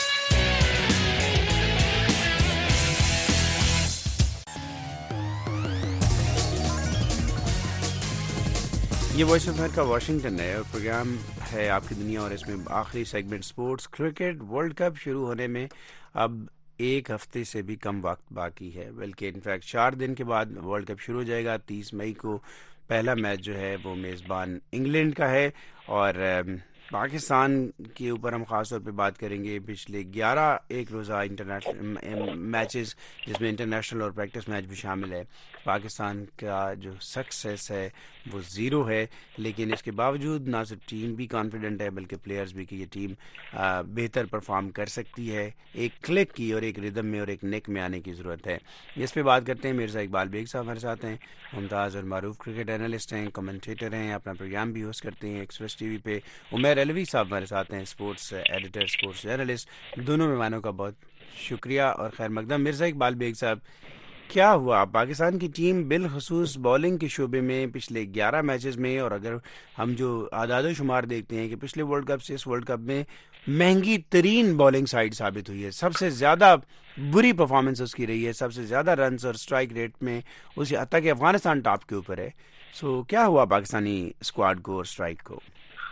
یہ وائس آف امریکہ واشنگٹن ہے, اور پروگرام ہے آپ کی دنیا, اور اس میں آخری segment sports. Cricket world cup شروع ہونے میں اب 1 ہفتے سے بھی کم وقت باقی ہے, بلکہ انفیکٹ 4 دن کے بعد ورلڈ کپ شروع ہو جائے گا. 30 مئی کو پہلا میچ جو ہے وہ میزبان انگلینڈ کا ہے, اور پاکستان کے اوپر ہم خاص طور پہ بات کریں گے. پچھلے 11 ایک روزہ انٹرنیشنل میچز, جس میں انٹرنیشنل اور پریکٹس میچ بھی شامل ہے, پاکستان کا جو سکسیس ہے وہ 0 ہے. لیکن اس کے باوجود نہ صرف ٹیم بھی کانفیڈنٹ ہے بلکہ پلیئرز بھی کہ یہ ٹیم بہتر پرفارم کر سکتی ہے. ایک کلک کی اور ایک ردم میں اور ایک نیک میں آنے کی ضرورت ہے. اس پہ بات کرتے ہیں. مرزا اقبال بیگ صاحب ہمارے ساتھ ہیں, ممتاز اور معروف کرکٹ اینالسٹ ہیں, کمنٹیٹر ہیں, اپنا پروگرام بھی ہوسٹ کرتے ہیں ایکسپریس ٹی وی پہ. عمیر علوی صاحب ہمارے ساتھ ہیں, اسپورٹس ایڈیٹر, اسپورٹس جرنلسٹ. دونوں مہمانوں کا بہت شکریہ اور خیر مقدم. مرزا اقبال بیگ صاحب, کیا ہوا پاکستان کی ٹیم بالخصوص بولنگ کے شعبے میں پچھلے 11 میچز میں، اور اگر ہم جو اعداد و شمار دیکھتے ہیں کہ پچھلے ورلڈ کپ سے اس ورلڈ کپ میں مہنگی ترین بولنگ سائیڈ ثابت ہوئی ہے، سب سے زیادہ بری پرفارمنس اس کی رہی ہے، سب سے زیادہ رنز اور اسٹرائک ریٹ میں اسی حتیٰ کہ افغانستان ٹاپ کے اوپر ہے. سو کیا ہوا پاکستانی اسکواڈ کو اور اسٹرائک کو؟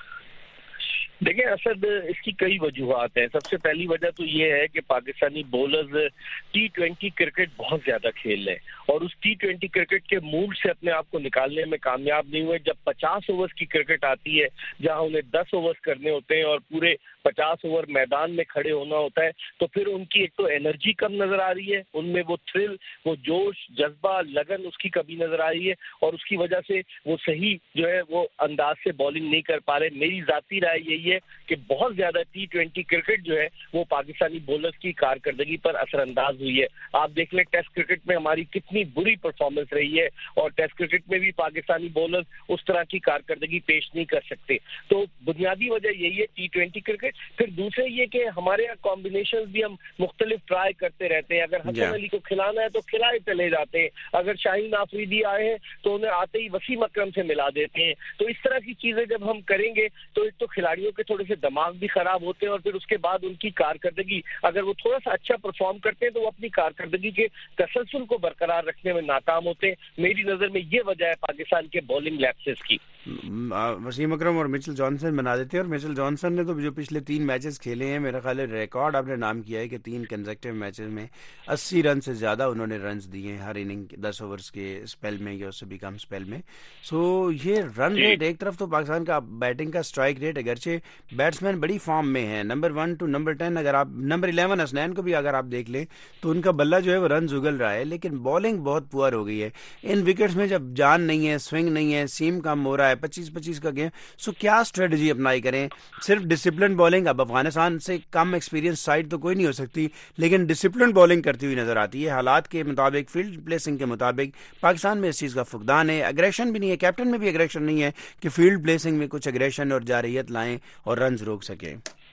دیکھیں اسد، اس کی کئی وجوہات ہیں. سب سے پہلی وجہ تو یہ ہے کہ پاکستانی بولرز T20 کرکٹ بہت زیادہ کھیل رہے ہیں اور اس T20 کرکٹ کے موڈ سے اپنے آپ کو نکالنے میں کامیاب نہیں ہوئے. جب 50 اوورز کی کرکٹ آتی ہے جہاں انہیں 10 اوورز کرنے ہوتے ہیں اور پورے 50 اوور میدان میں کھڑے ہونا ہوتا ہے، تو پھر ان کی ایک تو انرجی کم نظر آ رہی ہے، ان میں وہ تھرل، وہ جوش، جذبہ، لگن اس کی کمی نظر آ رہی ہے اور اس کی وجہ سے وہ صحیح جو ہے وہ انداز سے بالنگ نہیں کر پا رہے. میری ذاتی رائے یہی ہے کہ بہت زیادہ T20 کرکٹ جو ہے وہ پاکستانی بولرز کی کارکردگی پر اثر انداز ہوئی ہے. آپ دیکھ لیں ٹیسٹ کرکٹ میں ہماری کتنی بری پرفارمنس رہی ہے اور ٹیسٹ کرکٹ میں بھی پاکستانی بولرز اس طرح کی کارکردگی پیش نہیں کر سکتے. تو بنیادی وجہ یہی ہے T20 کرکٹ. پھر دوسرے یہ کہ ہمارے یہاں کمبینیشنز بھی ہم مختلف ٹرائی کرتے رہتے ہیں. اگر حسن علی کو کھلانا ہے تو کھلائے چلے جاتے ہیں، اگر شاہین آفریدی آئے ہیں تو انہیں آتے ہی وسیم اکرم سے ملا دیتے ہیں. تو اس طرح کی چیزیں جب ہم کریں گے تو ایک تو کھلاڑیوں کے تھوڑے سے دماغ بھی خراب ہوتے ہیں اور پھر اس کے بعد ان کی کارکردگی، اگر وہ تھوڑا سا اچھا پرفارم کرتے ہیں تو وہ اپنی کارکردگی کے تسلسل کو برقرار رکھنے میں ناکام ہوتے ہیں. میری نظر میں یہ وجہ ہے پاکستان کے بولنگ لیپسز کی. وسیم اکرم اور میچل جانسن بنا دیتے ہیں، اور میچل جانسن نے تو جو پچھلے 3 میچز کھیلے ہیں میرا خیال ہے ریکارڈ آپ نے نام کیا ہے کہ 3 کنزیکٹیو میچز میں 80 رن سے زیادہ انہوں نے رنز دیے ہیں ہر اننگ 10 اوورز کے اسپیل میں یا اس سے بھی کم اسپیل میں. سو یہ رن ریٹ ایک طرف تو پاکستان کا بیٹنگ کا اسٹرائک ریٹ، اگرچہ بیٹسمین بڑی فارم میں ہیں نمبر 1 ٹو نمبر 10، اگر آپ نمبر 11 حسنین کو بھی اگر آپ دیکھ لیں تو ان کا بلہ جو ہے وہ رنز اگل رہا ہے، لیکن بالنگ بہت پور ہو گئی ہے. ان وکٹس میں جب جان نہیں ہے، سوئنگ نہیں ہے، سیم کم ہو رہا ہے، 25-25 کا گیم. سو کیا اسٹریٹجی اپنائی کریں؟ صرف ڈسپلن بالنگ، اب افغانستان سے کم ایکسپیرینس سائڈ تو کوئی نہیں ہو سکتی لیکن ڈسپلن بالنگ کرتی ہوئی نظر آتی ہے. حالات کے مطابق، فیلڈ پلیسنگ کے مطابق پاکستان میں اس چیز کا فقدان ہے. اگریشن بھی نہیں ہے، کیپٹن میں بھی اگریشن نہیں ہے کہ فیلڈ پلیسنگ میں کچھ اگریشن اور جارحیت لائیں اور رنز روک سکیں.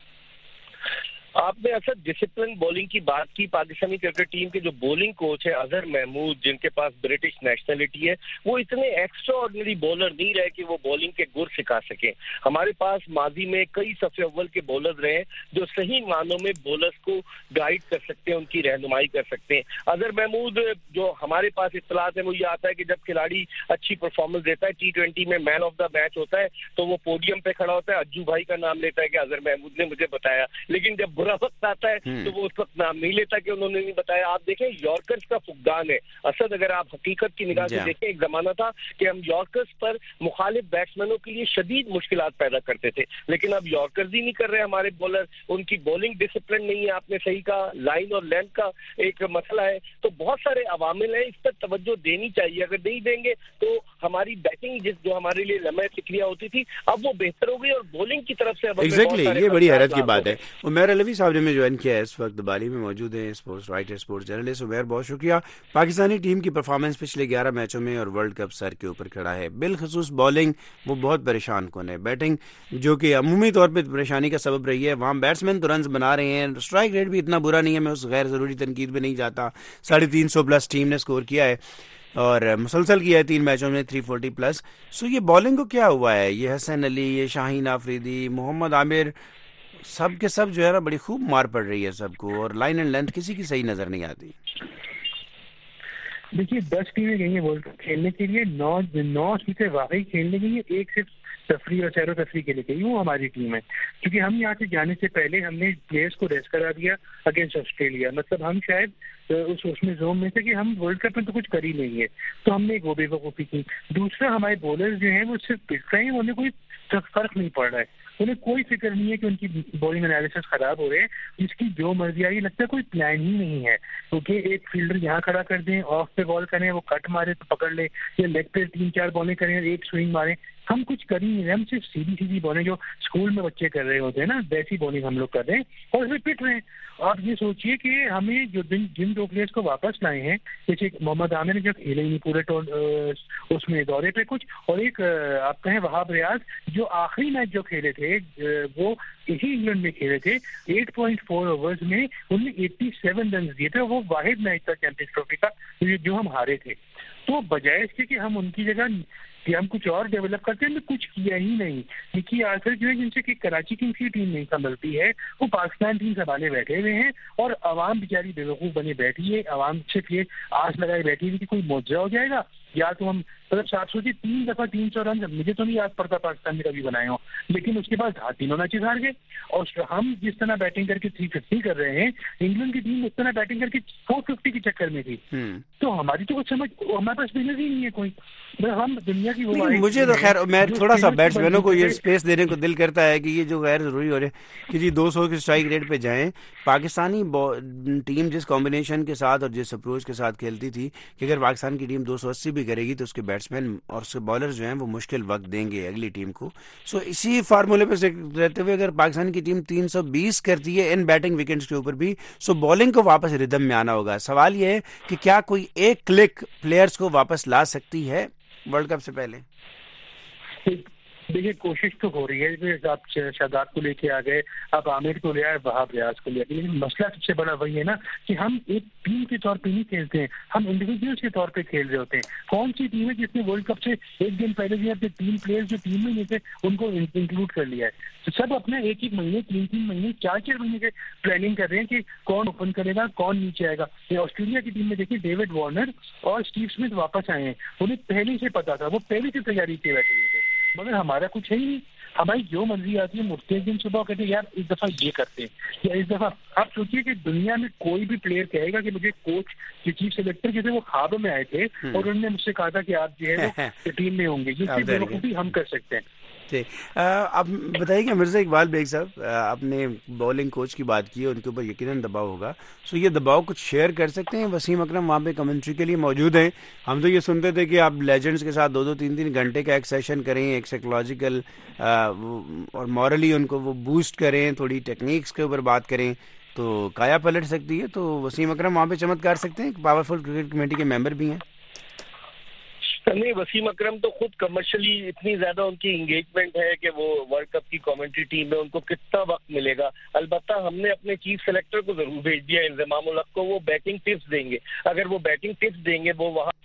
آپ نے اصل ڈسپلن بولنگ کی بات کی. پاکستانی کرکٹ ٹیم کے جو بولنگ کوچ ہے اظہر محمود، جن کے پاس برٹش نیشنلٹی ہے، وہ اتنے ایکسٹرا آرڈنری بولر نہیں رہے کہ وہ بولنگ کے گر سکھا سکیں. ہمارے پاس ماضی میں کئی صف اول کے بولر رہے ہیں جو صحیح معنوں میں بولرز کو گائیڈ کر سکتے ہیں، ان کی رہنمائی کر سکتے ہیں. اظہر محمود، جو ہمارے پاس اطلاعات ہیں وہ یہ آتا ہے کہ جب کھلاڑی اچھی پرفارمنس دیتا ہے، T20 میں مین آف دا میچ ہوتا ہے، تو وہ پوڈیم پہ کھڑا ہوتا ہے، اجو بھائی کا نام لیتا ہے کہ اظہر محمود نے مجھے بتایا. لیکن جب وقت آتا ہے تو وہ اس وقت نام نہیں لیتا کہ انہوں نے نہیں بتایا. آپ دیکھیں یارکرز کا فقدان ہے اسد. اگر آپ حقیقت کی نگاہ سے دیکھیں، ایک زمانہ تھا کہ ہم یارکرز پر مخالف بیٹسمینوں کے لیے شدید مشکلات پیدا کرتے تھے، لیکن اب یارکرز ہی نہیں کر رہے ہمارے بولر. ان کی بولنگ ڈسپلن نہیں ہے، آپ نے صحیح کہا، لائن اور لینتھ کا ایک مسئلہ ہے. تو بہت سارے عوامل ہیں، اس پر توجہ دینی چاہیے. اگر نہیں دیں گے تو ہماری بیٹنگ جو ہمارے لیے لمحہ فکریہ ہوتی تھی اب وہ بہتر ہو گئی اور بولنگ کی طرف سے یہ بڑی حیرت کی بات ہے. عمیر علوی صاحب نے جوائن کیا ہے، اس وقت بالی میں موجود ہیں، sports writer, sports journalist. Umair بہت شکریہ. پاکستانی ٹیم کی پرفارمنس پچھلے 11 میچوں میں اور ورلڈ کپ سر کے اوپر کھڑا ہے. بالخصوص بالنگ وہ بہت پریشان کن ہے. بیٹنگ جو کہ عمومی طور پہ پریشانی کا سبب رہی ہے، وہاں بیٹسمین تو رنز بنا رہے ہیں، اسٹرائک ریٹ بھی اتنا برا نہیں ہے، میں اس غیر ضروری تنقید پہ نہیں جاتا. 350 پلس ٹیم نے اسکور کیا ہے اور مسلسل کیا ہے 3 میچوں میں 340 پلس. سو یہ بالنگ کو کیا ہوا ہے؟ یہ حسن علی، یہ شاہین آفریدی، محمد عامر، سب کے سب جو ہے نا بڑی خوب مار پڑ رہی ہے سب کو، اور لائن اینڈ لینتھ کسی کی صحیح نظر نہیں آتی. دیکھیے 10 ٹیمیں گئی ہیں ورلڈ کپ کھیلنے کے لیے، 9 سیٹیں واقعی کھیلنے کے لیے، 1 صرف تفریح اور سیر و تفریح کے لیے گئی وہ ہماری ٹیم ہے. کیونکہ ہم یہاں سے جانے سے پہلے ہم نے پلیئرس کو ریسٹ کرا دیا اگینسٹ آسٹریلیا. مطلب ہم شاید اس میں زوم میں تھے کہ ہم ورلڈ کپ میں تو کچھ کر ہی نہیں ہے، تو ہم نے ایک وہ بے وقوفی کی. دوسرا ہمارے بولرز جو ہیں وہ صرف پک رہے ہیں، انہیں کوئی فرق نہیں پڑ رہا ہے، انہیں کوئی فکر نہیں ہے کہ ان کی بولنگ انالیسس خراب ہو رہے ہیں، جس کی جو مرضی آئی. لگتا ہے کوئی پلان ہی نہیں ہے، کیونکہ ایک فیلڈر یہاں کھڑا کر دیں، آف پہ بال کریں، وہ کٹ مارے تو پکڑ لے، یا لیگ پہ 3-4 بالیں کریں، ایک سوئنگ ماریں. ہم کچھ کر ہی نہیں رہے, ہم صرف سیدھی بولنگ جو اسکول میں بچے کر رہے ہوتے ہیں نا, ویسی بولنگ ہم لوگ کر رہے ہیں اور اس میں پٹ رہے ہیں. آپ یہ سوچیے کہ ہمیں جو جن 2 پلیئرس کو واپس لائے ہیں, جیسے محمد عامر نے جو کھیلے ہی نہیں پورے اس میں دورے پہ کچھ, اور ایک آپ کہیں وہاب ریاض جو آخری میچ جو کھیلے تھے وہ اسی انگلینڈ میں کھیلے تھے, 8.4 اوورز میں انہوں نے 87 رنز دیے تھے. وہ واحد میچ تھا چیمپئنز ٹرافی کا جو ہم ہارے تھے. تو بجائے اس کے کہ ہم ان کی جگہ کہ ہم کچھ اور ڈیولپ کرتے ہیں, ہم نے کچھ کیا ہی نہیں. نکی آرتھر جو ہے جن سے کہ کراچی کنگز کی ٹیم نہیں سنبھلتی ہے, وہ پاکستان ٹیم سنبھالے بیٹھے ہوئے ہیں اور عوام بیچاری بیوقوف بنے بیٹھی ہے. عوام صرف یہ آس لگائے بیٹھی ہوئی کہ کوئی معجزہ ہو جائے گا, یا تو ہم مطلب 3 دفعہ 300 رن, مجھے تو نہیں یاد پڑتا پاکستان میں کبھی بنائے ہوں, لیکن اس کے بعد تینوں میچز ہار گئے. اور ہم جس طرح بیٹنگ کر کے 350 کر رہے ہیں, انگلینڈ کی ٹیم اس طرح بیٹنگ کر کے 450 کے چکر میں تھی. تو ہماری تو کچھ سمجھ, ہمارے پاس بزنس ہی نہیں ہے کوئی. ہم دنیا کی مجھے تو خیر میں تھوڑا سا بیٹسمینوں کو یہ اسپیس دینے کو دل کرتا ہے کہ یہ جو غیر ضروری ہو رہے ہیں کہ جی 200 کے اسٹرائک ریٹ پہ جائیں. پاکستانی ٹیم جس کمبینیشن کے ساتھ اور جس اپروچ کے ساتھ کھیلتی تھی کہ اگر پاکستان کی ٹیم 280 بھی کرے گی تو اس کے بیٹسمین اور اس کے بالر جو ہیں وہ مشکل وقت دیں گے اگلی ٹیم کو. سو اسی فارمولے پہ رہتے ہوئے اگر پاکستان کی ٹیم 320 کرتی ہے ان بیٹنگ وکٹس کے اوپر بھی, سو بالنگ کو واپس ردم میں آنا ہوگا. سوال یہ ہے کہ کیا کوئی ایک کلک پلیئرز کو واپس لا سکتی ہے ورلڈ کپ سے پہلے؟ دیکھیے کوشش تو ہو رہی ہے. آپ شاداب کو لے کے آ گئے, آپ عامر کو لے آئے, وہاب ریاض کو لے آئے, لیکن مسئلہ سب سے بڑا وہی ہے نا کہ ہم ایک ٹیم کے طور پہ نہیں کھیلتے ہیں, ہم انڈیویجولس کے طور پہ کھیل رہے ہوتے ہیں. کون سی ٹیم ہے جس نے ورلڈ کپ سے ایک دن پہلے بھی اپنے 3 پلیئر جو ٹیم میں نہیں تھے ان کو انکلوڈ کر لیا ہے؟ تو سب اپنا 1 مہینے 3 مہینے 4 مہینے کے پلاننگ کر رہے ہیں کہ کون اوپن کرے گا, کون نیچے آئے گا. آسٹریلیا کی ٹیم میں دیکھیے ڈیوڈ وارنر اور اسٹیو اسمتھ واپس آئے ہیں, انہیں پہلے سے پتا تھا, وہ پہلے سے تیاری کیے بیٹھے ہوئے تھے, مگر ہمارا کچھ ہے ہی نہیں. ہماری جو مرضی آتی ہے مڑتے ایک دن صبح کہتے ہیں یار اس دفعہ یہ کرتے ہیں یا اس دفعہ. آپ سوچیے کہ دنیا میں کوئی بھی پلیئر کہے گا کہ مجھے کوچ جو چیف سلیکٹر جو تھے وہ خواب میں آئے تھے اور انہوں نے مجھ سے کہا تھا کہ آپ جو ہے وہ ٹیم میں ہوں گے, یہ بےوقوفی ہم کر سکتے ہیں. آپ بتائیے کہ مرزا اقبال بیگ صاحب, آپ نے بولنگ کوچ کی بات کی ہے, ان کے اوپر یقیناً دباؤ ہوگا. سو یہ دباؤ کچھ شیئر کر سکتے ہیں؟ وسیم اکرم وہاں پہ کمنٹری کے لیے موجود ہیں. ہم تو یہ سنتے تھے کہ آپ لیجنڈز کے ساتھ 2-3 گھنٹے کا ایک سیشن کریں, ایک سائیکولوجیکل اور مورلی ان کو وہ بوسٹ کریں, تھوڑی ٹیکنیکس کے اوپر بات کریں تو کایا پلٹ سکتی ہے. تو وسیم اکرم وہاں پہ چمتکار سکتے ہیں, پاورفل کرکٹ کمیٹی کے ممبر بھی ہیں. نہیں, وسیم اکرم تو خود کمرشلی اتنی زیادہ ان کی انگیجمنٹ ہے کہ وہ ورلڈ کپ کی کامنٹری ٹیم میں ان کو کتنا وقت ملے گا. البتہ ہم نے اپنے چیف سلیکٹر کو ضرور بھیج دیا انضمام الحق کو, وہ بیٹنگ ٹپس دیں گے. اگر وہ بیٹنگ ٹپس دیں گے, وہ وہاں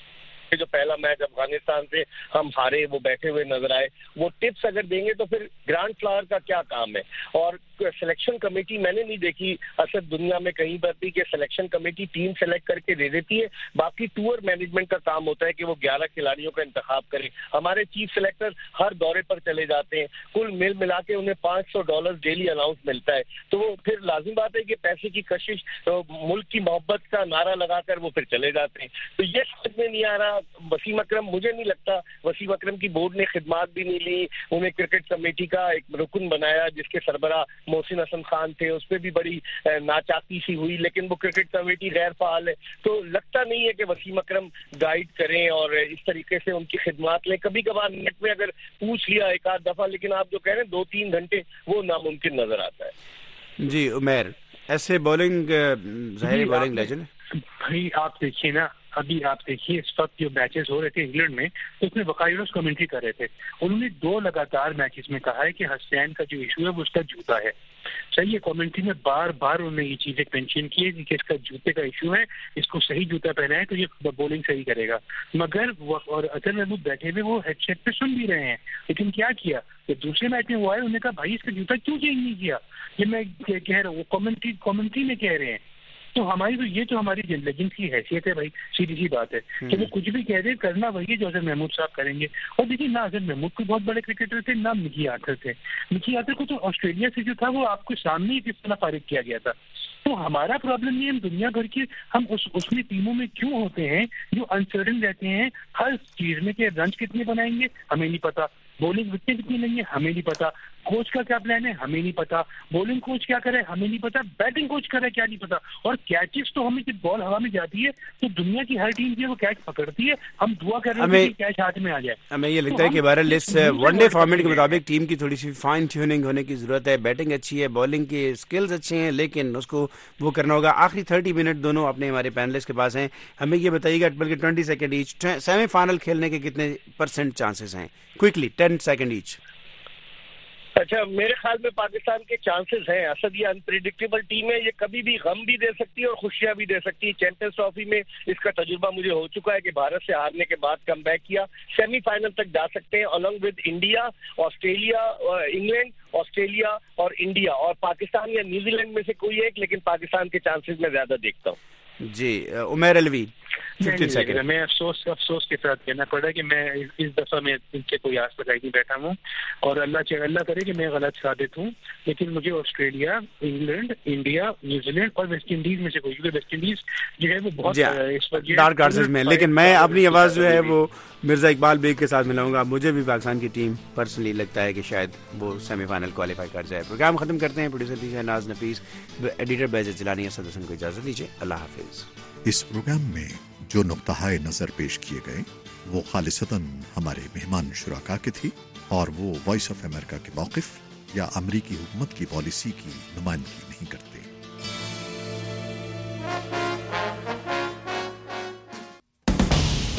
جو پہلا میچ افغانستان سے ہم ہارے وہ بیٹھے ہوئے نظر آئے, وہ ٹپس اگر دیں گے تو پھر گرانڈ فلاور کا کیا کام ہے. اور سلیکشن کمیٹی میں نے نہیں دیکھی اصل دنیا میں کہیں پر بھی کہ سلیکشن کمیٹی ٹیم سلیکٹ کر کے دے دیتی ہے. باقی ٹور مینجمنٹ کا کام ہوتا ہے کہ وہ 11 کھلاڑیوں کا انتخاب کریں. ہمارے چیف سلیکٹر ہر دورے پر چلے جاتے ہیں, کل ملا کے انہیں $500 ڈیلی الاؤنس ملتا ہے. تو وہ پھر لازم بات ہے کہ پیسے کی کشش, ملک کی محبت کا نعرہ لگا کر وہ پھر چلے جاتے ہیں. تو یہ سمجھ میں نہیں آ رہا. وسیم اکرم, مجھے نہیں لگتا وسیم اکرم کی بورڈ نے خدمات بھی نہیں لی. انہیں کرکٹ کمیٹی کا ایک رکن بنایا جس کے سربراہ محسن حسن خان تھے, اس پہ بھی بڑی ناچاکی سی ہوئی, لیکن وہ کرکٹ کمیٹی غیر فعال ہے. تو لگتا نہیں ہے کہ وسیم اکرم گائیڈ کریں اور اس طریقے سے ان کی خدمات لیں. کبھی کبھار نیٹ میں اگر پوچھ لیا 1 دفعہ, لیکن آپ جو کہہ رہے ہیں 2-3 گھنٹے, وہ ناممکن نظر آتا ہے. جی عمیر, ایسے بولنگ ظاہری بولنگ لیجنڈ بھائی آپ دیکھیے نا, ابھی آپ دیکھیے اس وقت جو میچز ہو رہے تھے انگلینڈ میں, تو اس میں وقائروس کمنٹری کر رہے تھے. انہوں نے 2 لگاتار میچز میں کہا ہے کہ حسین کا جو ایشو ہے وہ اس کا جوتا ہے. صحیح ہے, کامنٹری میں بار بار انہوں نے یہ چیزیں مینشن کی ہے کہ اس کا جوتے کا ایشو ہے, اس کو صحیح جوتا پہنا ہے تو یہ بولنگ صحیح کرے گا. مگر اور اطہر محمود بیٹھے ہوئے وہ ہیڈ سیٹ پہ سن بھی رہے ہیں, لیکن کیا کیا کہ دوسرے میچ میں وہ آئے, انہوں نے کہا بھائی اس کا جوتا کیوں چینج نہیں کیا. یہ میں کہہ رہا ہوں, وہ کامنٹری میں کہہ رہے ہیں. تو ہماری تو یہ تو ہماری لیجنڈ کی حیثیت ہے بھائی, سیدھی سی بات ہے کہ وہ کچھ بھی کہہ دیں, کرنا وہی ہے جو اظہر محمود صاحب کریں گے. اور دیکھیے نہ اظہر محمود کوئی بہت بڑے کرکٹر تھے, نہ نکی آرتھر تھے. نکی آرتھر کو تو آسٹریلیا سے جو تھا وہ آپ کو سامنے ہی کس طرح فارغ کیا گیا تھا. تو ہمارا پرابلم نہیں ہے, ہم دنیا بھر کی ہم اس میں ٹیموں میں کیوں ہوتے ہیں جو انسرٹن رہتے ہیں ہر چیز میں کہ رنز کتنے بنائیں گے ہمیں نہیں پتا, بولنگ وکٹیں کتنی لیں گے ہمیں نہیں پتا, कोच का क्या प्लान है हमें नहीं पता, बॉलिंग कोच क्या करे हमें नहीं पता, बैटिंग कोच करे क्या नहीं पता, और कैचेस तो हमें जब बॉल हवा में जाती है तो दुनिया की हर टीम जो है वो कैच पकड़ती है, हम दुआ कर रहे हैं कि कैच हाथ में आ जाए। हमें ये लगता है कि बहरहाल इस वनडे फॉर्मेट के मुताबिक टीम की थोड़ी सी फाइन ट्यूनिंग होने की जरूरत है। बैटिंग अच्छी है, बॉलिंग की स्किल्स अच्छे हैं, लेकिन उसको वो करना होगा। आखिरी 30 मिनट दोनों अपने हमारे पैनलिस्ट के पास हैं। हमें ये बताइएगा, बल्कि 20 सेकंड ईच, सेमीफाइनल खेलने के कितने % चांसेस हैं? Quickly 10 second each. अच्छा, मेरे ख्याल में पाकिस्तान के चांसेस हैं। असद ये अनप्रेडिक्टेबल टीम है, ये कभी भी गम भी दे सकती है और खुशियां भी दे सकती है। चैंपियंस ट्रॉफी में इसका तजुर्बा मुझे हो चुका है कि भारत से हारने के बाद कम बैक किया, सेमीफाइनल तक जा सकते हैं along with India, Australia, England, Australia और इंडिया, और पाकिस्तान या न्यूजीलैंड में से कोई एक, लेकिन पाकिस्तान के चांसेस में ज्यादा देखता हूँ। जी, उमैर अलवी 15 सेकंड। मैं अफसोस के साथ कहना पड़ा कि मैं इस दफा में इनके कोई आस लगाई नहीं बैठा हूँ, और अल्लाह करे कि मैं गलत साबित हूँ, लेकिन मुझे ऑस्ट्रेलिया, इंग्लैंड, इंडिया, न्यूजीलैंड और वेस्ट इंडीज में से कोई, क्योंकि वेस्ट इंडीज जो है वो बहुत इस वक्त डार्क हॉर्सेस में, लेकिन मैं अपनी आवाज जो है वो मिर्जा इकबाल बेग के साथ मिलाऊंगा। मुझे भी पाकिस्तान की टीम पर्सनली लगता है कि शायद वो सेमीफाइनल क्वालिफाई कर जाए। प्रोग्राम खत्म करते हैं। प्रोड्यूसर दीजिए नाज नफीस, एडिटर बैजर जिलानी, असद हसन को इजाजत दीजिए। अल्लाह हाफिज। इस प्रोग्राम में जो नुक्ताए नजर पेश किए गए वो खालिसतन हमारे मेहमान शुराका के थी, और वो वॉइस ऑफ अमेरिका के मौक़िफ़ या अमरीकी हुकूमत की पॉलिसी की नुमाइंदगी नहीं करते।